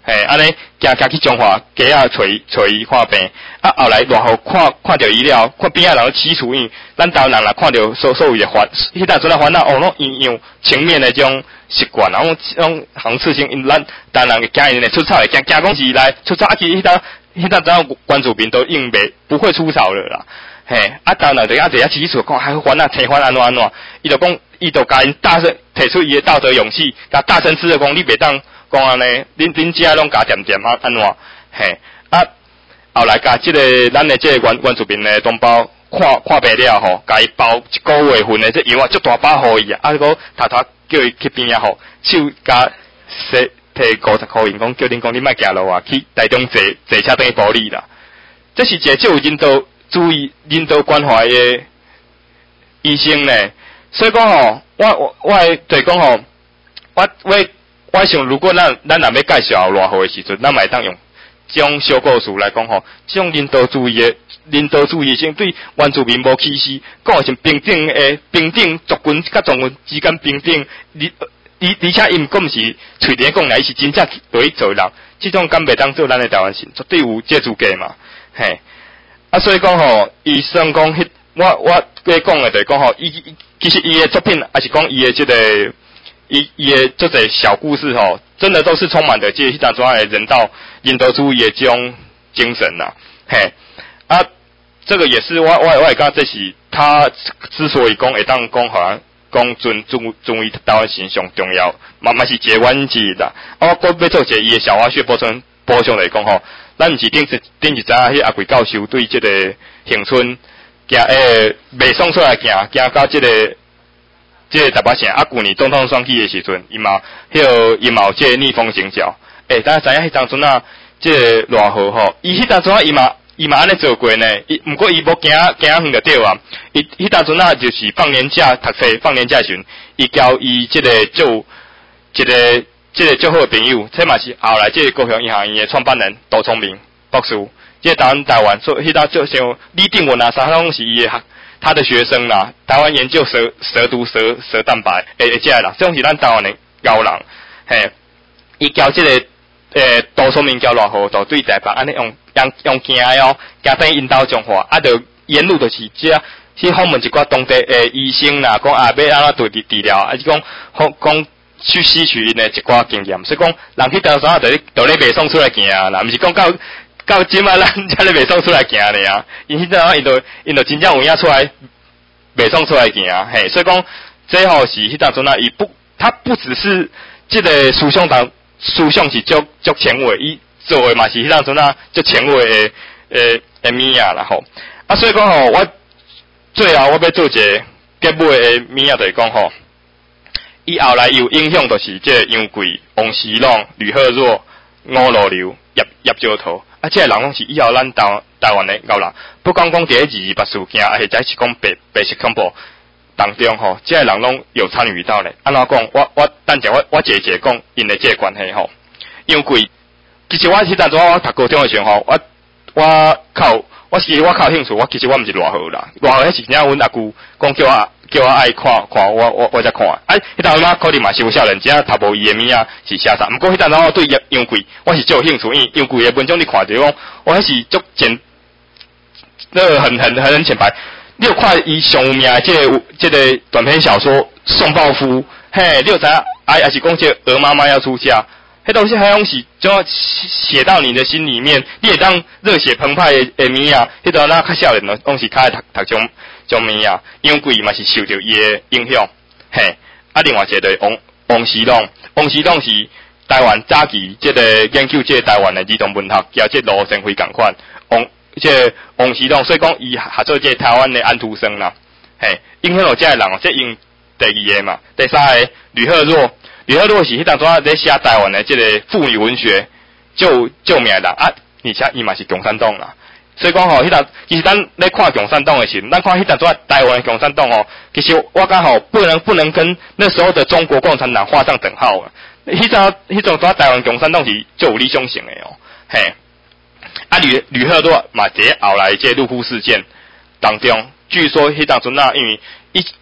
嘿，安尼行行去中华街啊，找伊找伊看病，啊后来偌好看看到伊了，看边仔人起厝，因为咱台湾人啦看到所所谓的烦，迄阵阵啊烦恼，哦，拢一样前面的种习惯，然后种行刺性，因咱台湾人惊因的出草，惊惊讲是来出草，啊其实迄阵迄阵阵关注民都应袂不会出草了啦，嘿，啊台湾人就啊坐啊起厝讲，还烦啊，青烦安怎安怎，伊就讲，伊就甲因大声提出伊的道德勇气，甲大声斥责讲，你袂当。讲安尼，恁恁遮拢加点点啊安怎？嘿，啊后来甲即、这个咱的即个原原住民的同胞看看病了吼，甲伊包一个月份的这药啊，足大把互伊啊，啊个头头叫伊去边啊吼，手甲洗摕五十箍银，讲叫恁讲你莫行路啊，去台中坐坐车等于保利啦。这是一个最有人道注意人道关怀的医生呢。所以讲吼，我我我就是讲吼，我我。我想，如果咱咱若要介绍偌好的时阵，咱嘛会当用这种小故事来讲吼，这种人道主义的人道主义性对原住民无歧视，讲的是平等诶，平等族群甲族群之间平等，而而而且伊毋过毋是嘴咧讲来，伊是真正落去做人，这种敢袂当做咱的台湾人，绝对有这资格嘛，嘿。啊，所以讲吼，伊算讲迄我我咧讲的就是讲吼，伊其实伊的作品，还是讲伊的即、这个。伊伊的这些小故事吼，真的都是充满着这迄当中的人道人道主义的这种精神呐、啊，嘿，啊，这个也是我我我会讲，这是他之所以讲会当讲好像讲尊尊尊于台湾形象重要，嘛嘛是一个原因之一啦。啊，我要做一个伊的小花絮补充补充来讲吼，咱毋是顶一顶一早迄阿贵教授对这个恒春行诶袂送出来行行到这个。即个台北城啊，旧年总统选举的时阵，伊嘛，迄个伊嘛有即个逆风行脚。诶、欸，大家知影迄当阵啊，即个偌好吼，伊迄当阵啊，伊嘛伊嘛安尼做过呢。伊毋过伊无行行远就对啊。伊迄当阵啊，就是放年假读册，放年假时阵，伊交伊即个做一个即个最好的朋友，这嘛是后来即个高雄银行院的创办人杜聪明博士。即个台湾台湾所迄当就像李定文啊，啥拢是伊的学。他的学生啦，台湾研究蛇蛇毒蛇蛇蛋白，诶诶，这啦，这种是咱台湾的高人，嘿，伊交这个诶，杜聪明交偌好，就对台北安尼用用用行的哦，加等引导讲话，啊，就沿路就是这去访问一寡当地诶医生啦，讲啊要安怎做治治疗，啊是讲讲去吸取因的一寡经验，所以讲人去当山就咧就咧卖送出来行啦，毋是讲到。到今啊，咱才咧袂送出来行咧啊！因迄阵啊，因就因就真正有影出来袂送出来行，嘿，所以讲这吼是迄当阵啊，伊不，他不只是这个思想当思想是足足前卫，伊做诶嘛是迄当阵啊足前卫诶诶诶物啊啦吼。啊，所以讲吼，我最后我要做一个结尾诶物啊，就是讲吼，伊后来有影响，就是这杨贵、王时朗、吕赫若、吴路流、叶叶石头。啊，这个人拢是以后咱台台湾的高人，不光讲伫咧二二八事件，或者是讲白白色恐怖当中吼，这个人拢有参与到咧。安怎讲？我我等下我我一个讲因的这个关系吼。因为其实我迄阵阵我读高中的时候吼，我我靠，我是我靠兴趣，我其實我毋是偌好啦，偌好迄是怎阮阿舅講叫我叫我愛看看，我我我才看。啊，迄陣仔可能嘛是有少年只讀無伊的物啊是寫啥，毋過迄陣仔我對楊貴我是最有興趣，因為楊貴的文章你看着講，我迄是足簡，那個很很很淺白。你有看伊上有名的即、這個即、這個短篇小說《宋抱夫》，嘿，你有知影？哎，還是講這個鵝媽媽要出嫁？迄東西迄種是就要寫到你的心裡面，你會當熱血澎湃的的物啊，迄陣仔較少年咯，攏是較愛讀讀種種物啊，因為伊嘛是受着伊的影響，嘿。啊，另外一個就是王王時朗，王時朗是台灣早期即個研究即個台灣的兒童文學，加即羅生輝共款，王即個王時朗，所以講伊合做即個台灣的安徒生啦，嘿，影響到遮個人哦，即用第二個嘛，第三個呂赫若。呂赫若是迄當陣咧寫台灣的即個婦女文學，就就名人啊，而且伊嘛是共產黨啦，所以講吼，迄陣其實咱咧看共產黨的時候，咱看迄陣陣台灣的共產黨吼，其實我講吼不能不能跟那時候的中國共產黨畫上等號啊。迄陣迄種陣台灣共產黨是就有理想性的哦，嘿。啊呂呂赫若嘛，這後來這陸戶事件當中，據說迄當陣啊，因為伊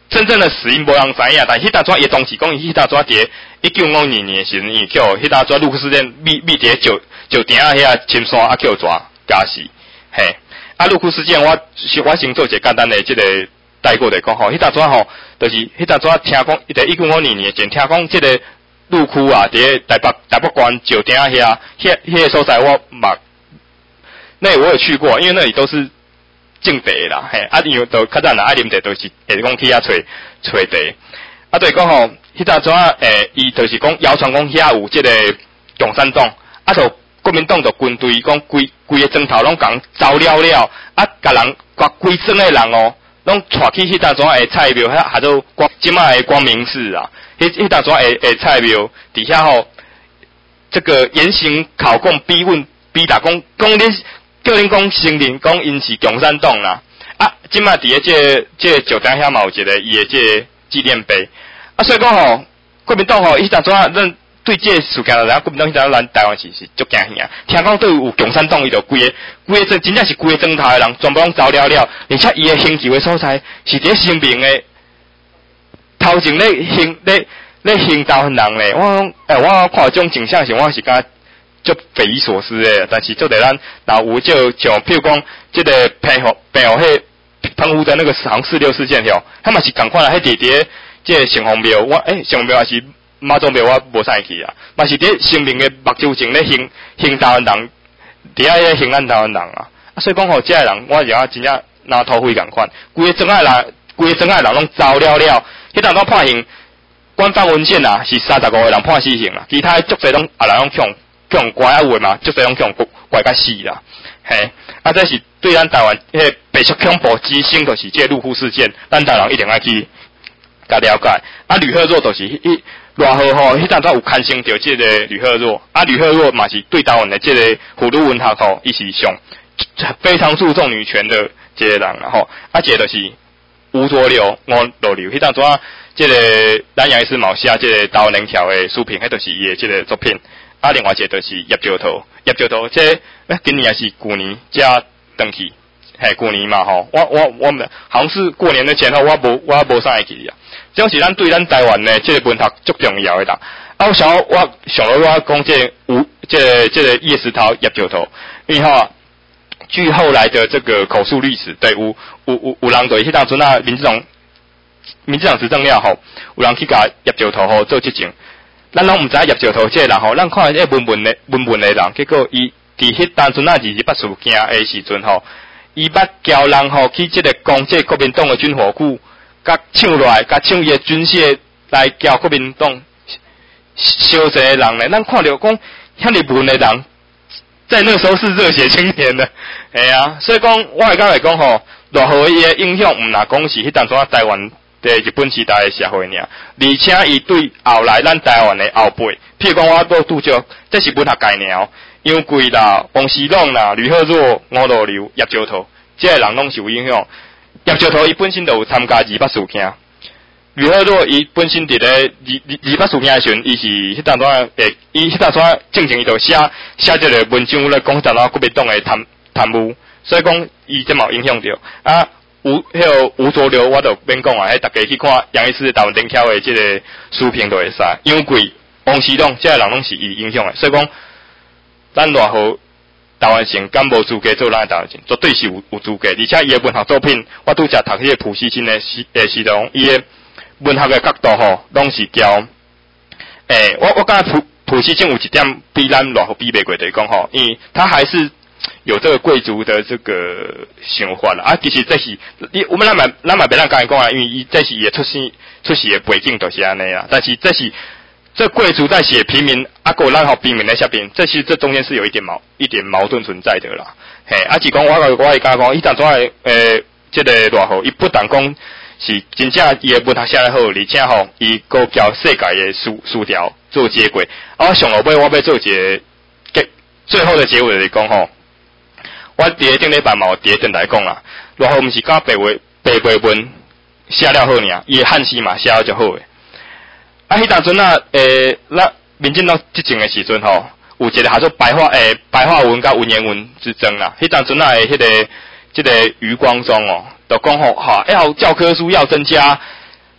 真正的死因无人知影，但迄搭阵伊当时讲伊迄搭阵伫一九五二年的时阵，伊叫迄搭阵陆库事件秘秘伫石石顶啊遐深山啊叫抓假死，嘿，啊陆库事件我我先做一个简单的即个带过来讲吼，迄搭阵吼，就是迄搭阵听讲，伫一九五二年前听讲即个陆库啊，伫台北台北县石顶遐，迄迄个所在我嘛，那我有去过，因为那里都是种地啦，嘿，啊因为都较早人爱啉茶，都是会讲去遐找找地，啊对讲吼，迄搭阵诶，伊就是讲谣传讲遐有即个共产党，啊就国民党就军队讲规规个庄头拢共招了了，啊甲人甲规庄诶人哦，拢带去迄搭阵诶菜庙，遐还做光即卖诶光明寺啊。迄迄搭阵诶诶菜庙底下吼，这个严刑拷供、逼问、逼打讲讲恁叫恁讲承认讲因是共产党啦。啊，即卖伫个即个即个石顶遐嘛有一个伊诶即个纪念碑。啊，所以讲吼，国民党吼，迄搭阵咱对即个事件来，国民党迄搭咱台湾是是足惊吓。听讲对有共产党伊就规个规个真正是规个庄头诶人，全部拢走了了，而且伊诶行迹诶所在是伫新民诶。头前咧行咧咧行道人咧，我讲诶、欸，我看这种景象时，我是感觉足匪夷所思诶。但是做得咱若有就像譬如讲，即、這个喷火喷火迄喷雾的那个航四六事件吼，他嘛是共款啦。迄伫伫即个城隍庙，我诶城隍庙还是妈祖庙，我无啥去啊。嘛是伫新民诶目睭前咧行行道人，伫遐咧行咱台湾人啊。啊，所以讲吼，即个人我就啊真正拿土匪共款，规个庄仔人，规个庄仔人拢走了了。迄当中判刑，官方文件啊是三十五个人判死刑啦，其他足侪拢啊人拢强强乖啊有诶嘛，足侪拢强乖甲死啦，嘿，啊这是对咱台湾迄个白色恐怖之星，就是即个陆户事件，咱台湾人一定要去甲了解。啊吕赫若就是迄偌好吼，迄当中有刊升着即个吕赫若，啊吕赫若嘛是对台湾的即个辅导文学吼，伊是上非常注重女权的即个人啦吼，啊一个就是吴浊流、吴浊流，迄当阵啊，即个咱杨医师嘛有写即个台湾联条的书评，迄就是伊的即个作品。啊，另外一个就是叶石头，叶石头即诶，今年也是旧年才登去，嘿，旧年嘛吼，我我我们好像是过年的前后，我无我无啥会去啊。这种是咱对咱台湾的即个文学足重要的啦。啊，我想我想要我讲即个吴即个即个叶石涛、叶石头，因为吼。据后来的这个口述历史，对，有有有有人对迄当阵啊，民进党民进党执政了吼，有人去甲叶石头吼做这种，咱拢毋知叶石头这个人吼，咱看迄文文的文文的人，结果伊伫迄当阵啊，二二八事件的时阵吼，伊捌叫人吼去即个攻击国民党的军火库，甲抢落来，甲抢伊的军械来叫国民党烧这个人咧，咱看着讲遐尼文的人。在那个时候是热血青年的，哎呀、啊，所以讲我会讲来讲吼，偌好伊的影响，毋若讲是迄当阵台湾的日本时代的社会尔，而且伊对后来咱台湾的后辈，譬如讲我都拄着，这是文学概念哦，杨贵啦、王思朗啦、吕赫若、吴浊流、叶石头，这个人拢是有影响。叶石头伊本身就有参加二八事件。吕赫若伊本身伫咧二二二八事件诶时阵，伊是迄当阵诶，伊迄当阵正经伊就写写即个文章咧，讲咱国民党诶贪贪污，所以讲伊这嘛有影响着。啊，吴迄个吴浊流我就免讲啊，迄大家去看杨医师的台湾联挑诶即个书评就会使。杨贵、王思朗，即个人拢是伊影响诶，所以讲咱偌好台湾省敢无资格做咱诶台湾省，绝对是有有资格，而且伊诶文学作品，我拄则读迄个普希金诶时诶时阵，伊诶。文学的角度吼，拢是叫，诶、欸，我我感觉普普希金有一点比咱偌好比袂过，就是讲吼，因为他还是有这个贵族的这个想法啦。啊，其实这是，我们咱嘛咱嘛别让刚才讲啊，因为伊这是也出世出世的背景就是安尼啊。但是这是这贵族在写平民，啊，个咱好平民在下边，这其实这中间是有一点矛一点矛盾存在的啦。嘿，啊，是讲我我我会讲讲，伊当初诶，诶，这个偌好，伊不但讲。是真正伊诶文学写得好，而且吼，伊佫交世界诶书书条做接轨。啊，上后尾我要做一个结最后的结尾来讲吼，我伫个顶礼拜嘛，伫个电台讲啦，偌好毋是讲白话白话文写了好尔，伊诶汉诗嘛写了就好诶。啊，迄当阵啊，诶，咱民进党执政诶时阵吼，有一个叫做白话诶白话文甲文言文之争啦。迄当阵啊诶，迄个即个余光中哦。就讲吼，哈，要教科书要增加，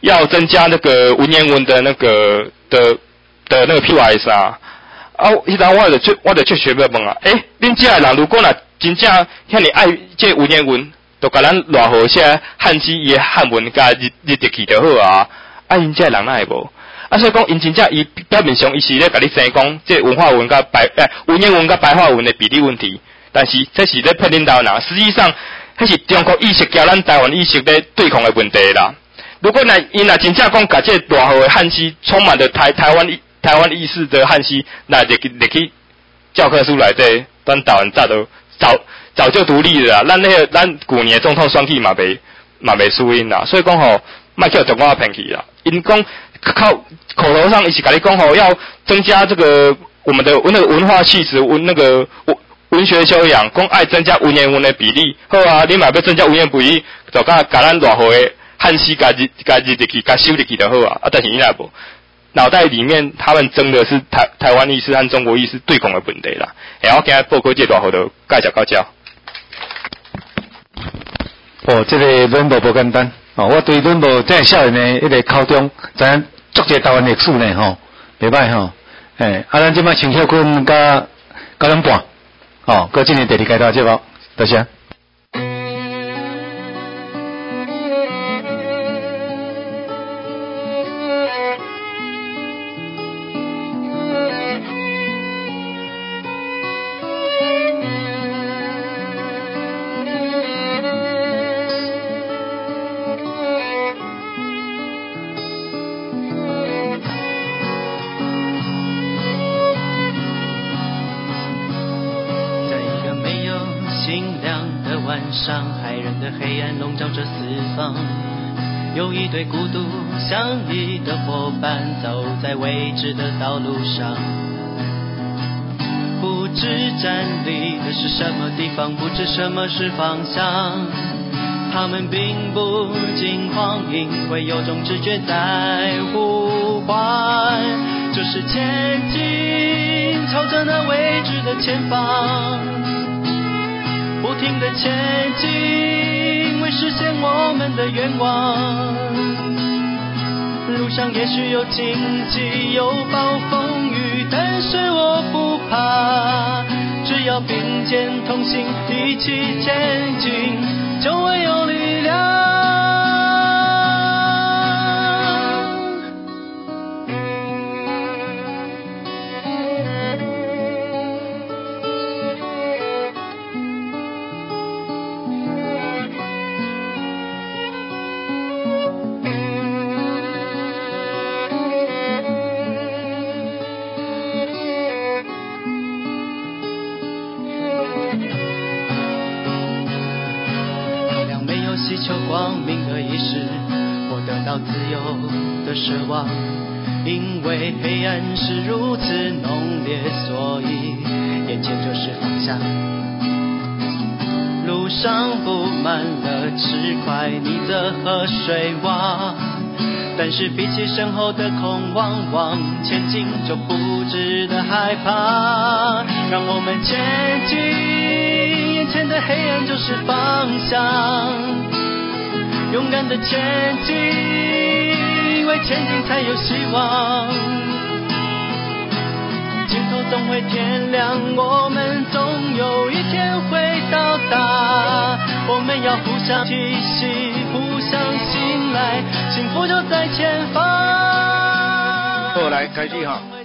要增加那个文言文的那个的的那个 P Y S 啊，啊，迄阵我就我就去学要问啊，诶、欸，恁遮的人如果若真正遐尼爱这文言文，就甲咱偌好些汉字伊的汉文甲日日入去就好啊，啊，因遮的人哪会无？啊，所以讲因真正伊表面上伊是咧甲你生讲这文化文甲白诶、欸、文言文甲白话文的比例问题，但是这是咧骗恁台湾人，实际上迄是中国意识甲咱台湾意识咧对抗的问题啦。如果若因若真正讲甲这偌好的汉字充满了台台湾台湾意识的汉字，那入去入去教科书内底，咱台湾早都早早就独立了啦。咱那个咱旧年总统选举嘛袂嘛袂输赢啦，所以讲吼，莫叫中国骗去啦。因讲靠口头上一起跟你讲吼，要增加这个我们的那个文化气质、文那个文文学修养，讲爱增加文言文的比例。好啊，你嘛要增加文言比例，就甲甲咱偌好的汉诗甲日甲日入去，甲修入去就好啊。啊，但是伊若无，脑袋里面他们争的是台台湾意识和中国意识对抗的问题啦。然后今日报告这偌好的介绍到这。 哦，这个论文不简单。哦，我对论文这少年的一个考中，知影足侪台湾历史呢，吼，袂歹吼。诶，啊，咱即摆请休困甲九点半，哦，搁进行第二阶段节目，多谢。 上骇人的黑暗笼罩着四方，有一对孤独相依的伙伴走在未知的道路上，不知站立的是什么地方，不知什么是方向，他们并不惊慌，因为有种直觉在呼唤，就是前进，朝着那未知的前方，不停地前进，为实现我们的愿望。路上也许有荆棘，有暴风雨，但是我不怕，只要并肩同行，一起前进，就会有力量。祈求光明的意识，我得到自由的奢望，因为黑暗是如此浓烈，所以眼前就是方向。路上布满了石块泥泽和水洼，但是比起身后的空往往前进就不值得害怕。让我们前进，眼前的黑暗就是方向，勇敢的前进，因为前进才有希望。尽头总会天亮，我们总有一天会到达。我们要互相提醒，互相信赖，幸福就在前方。 好，来开始哈。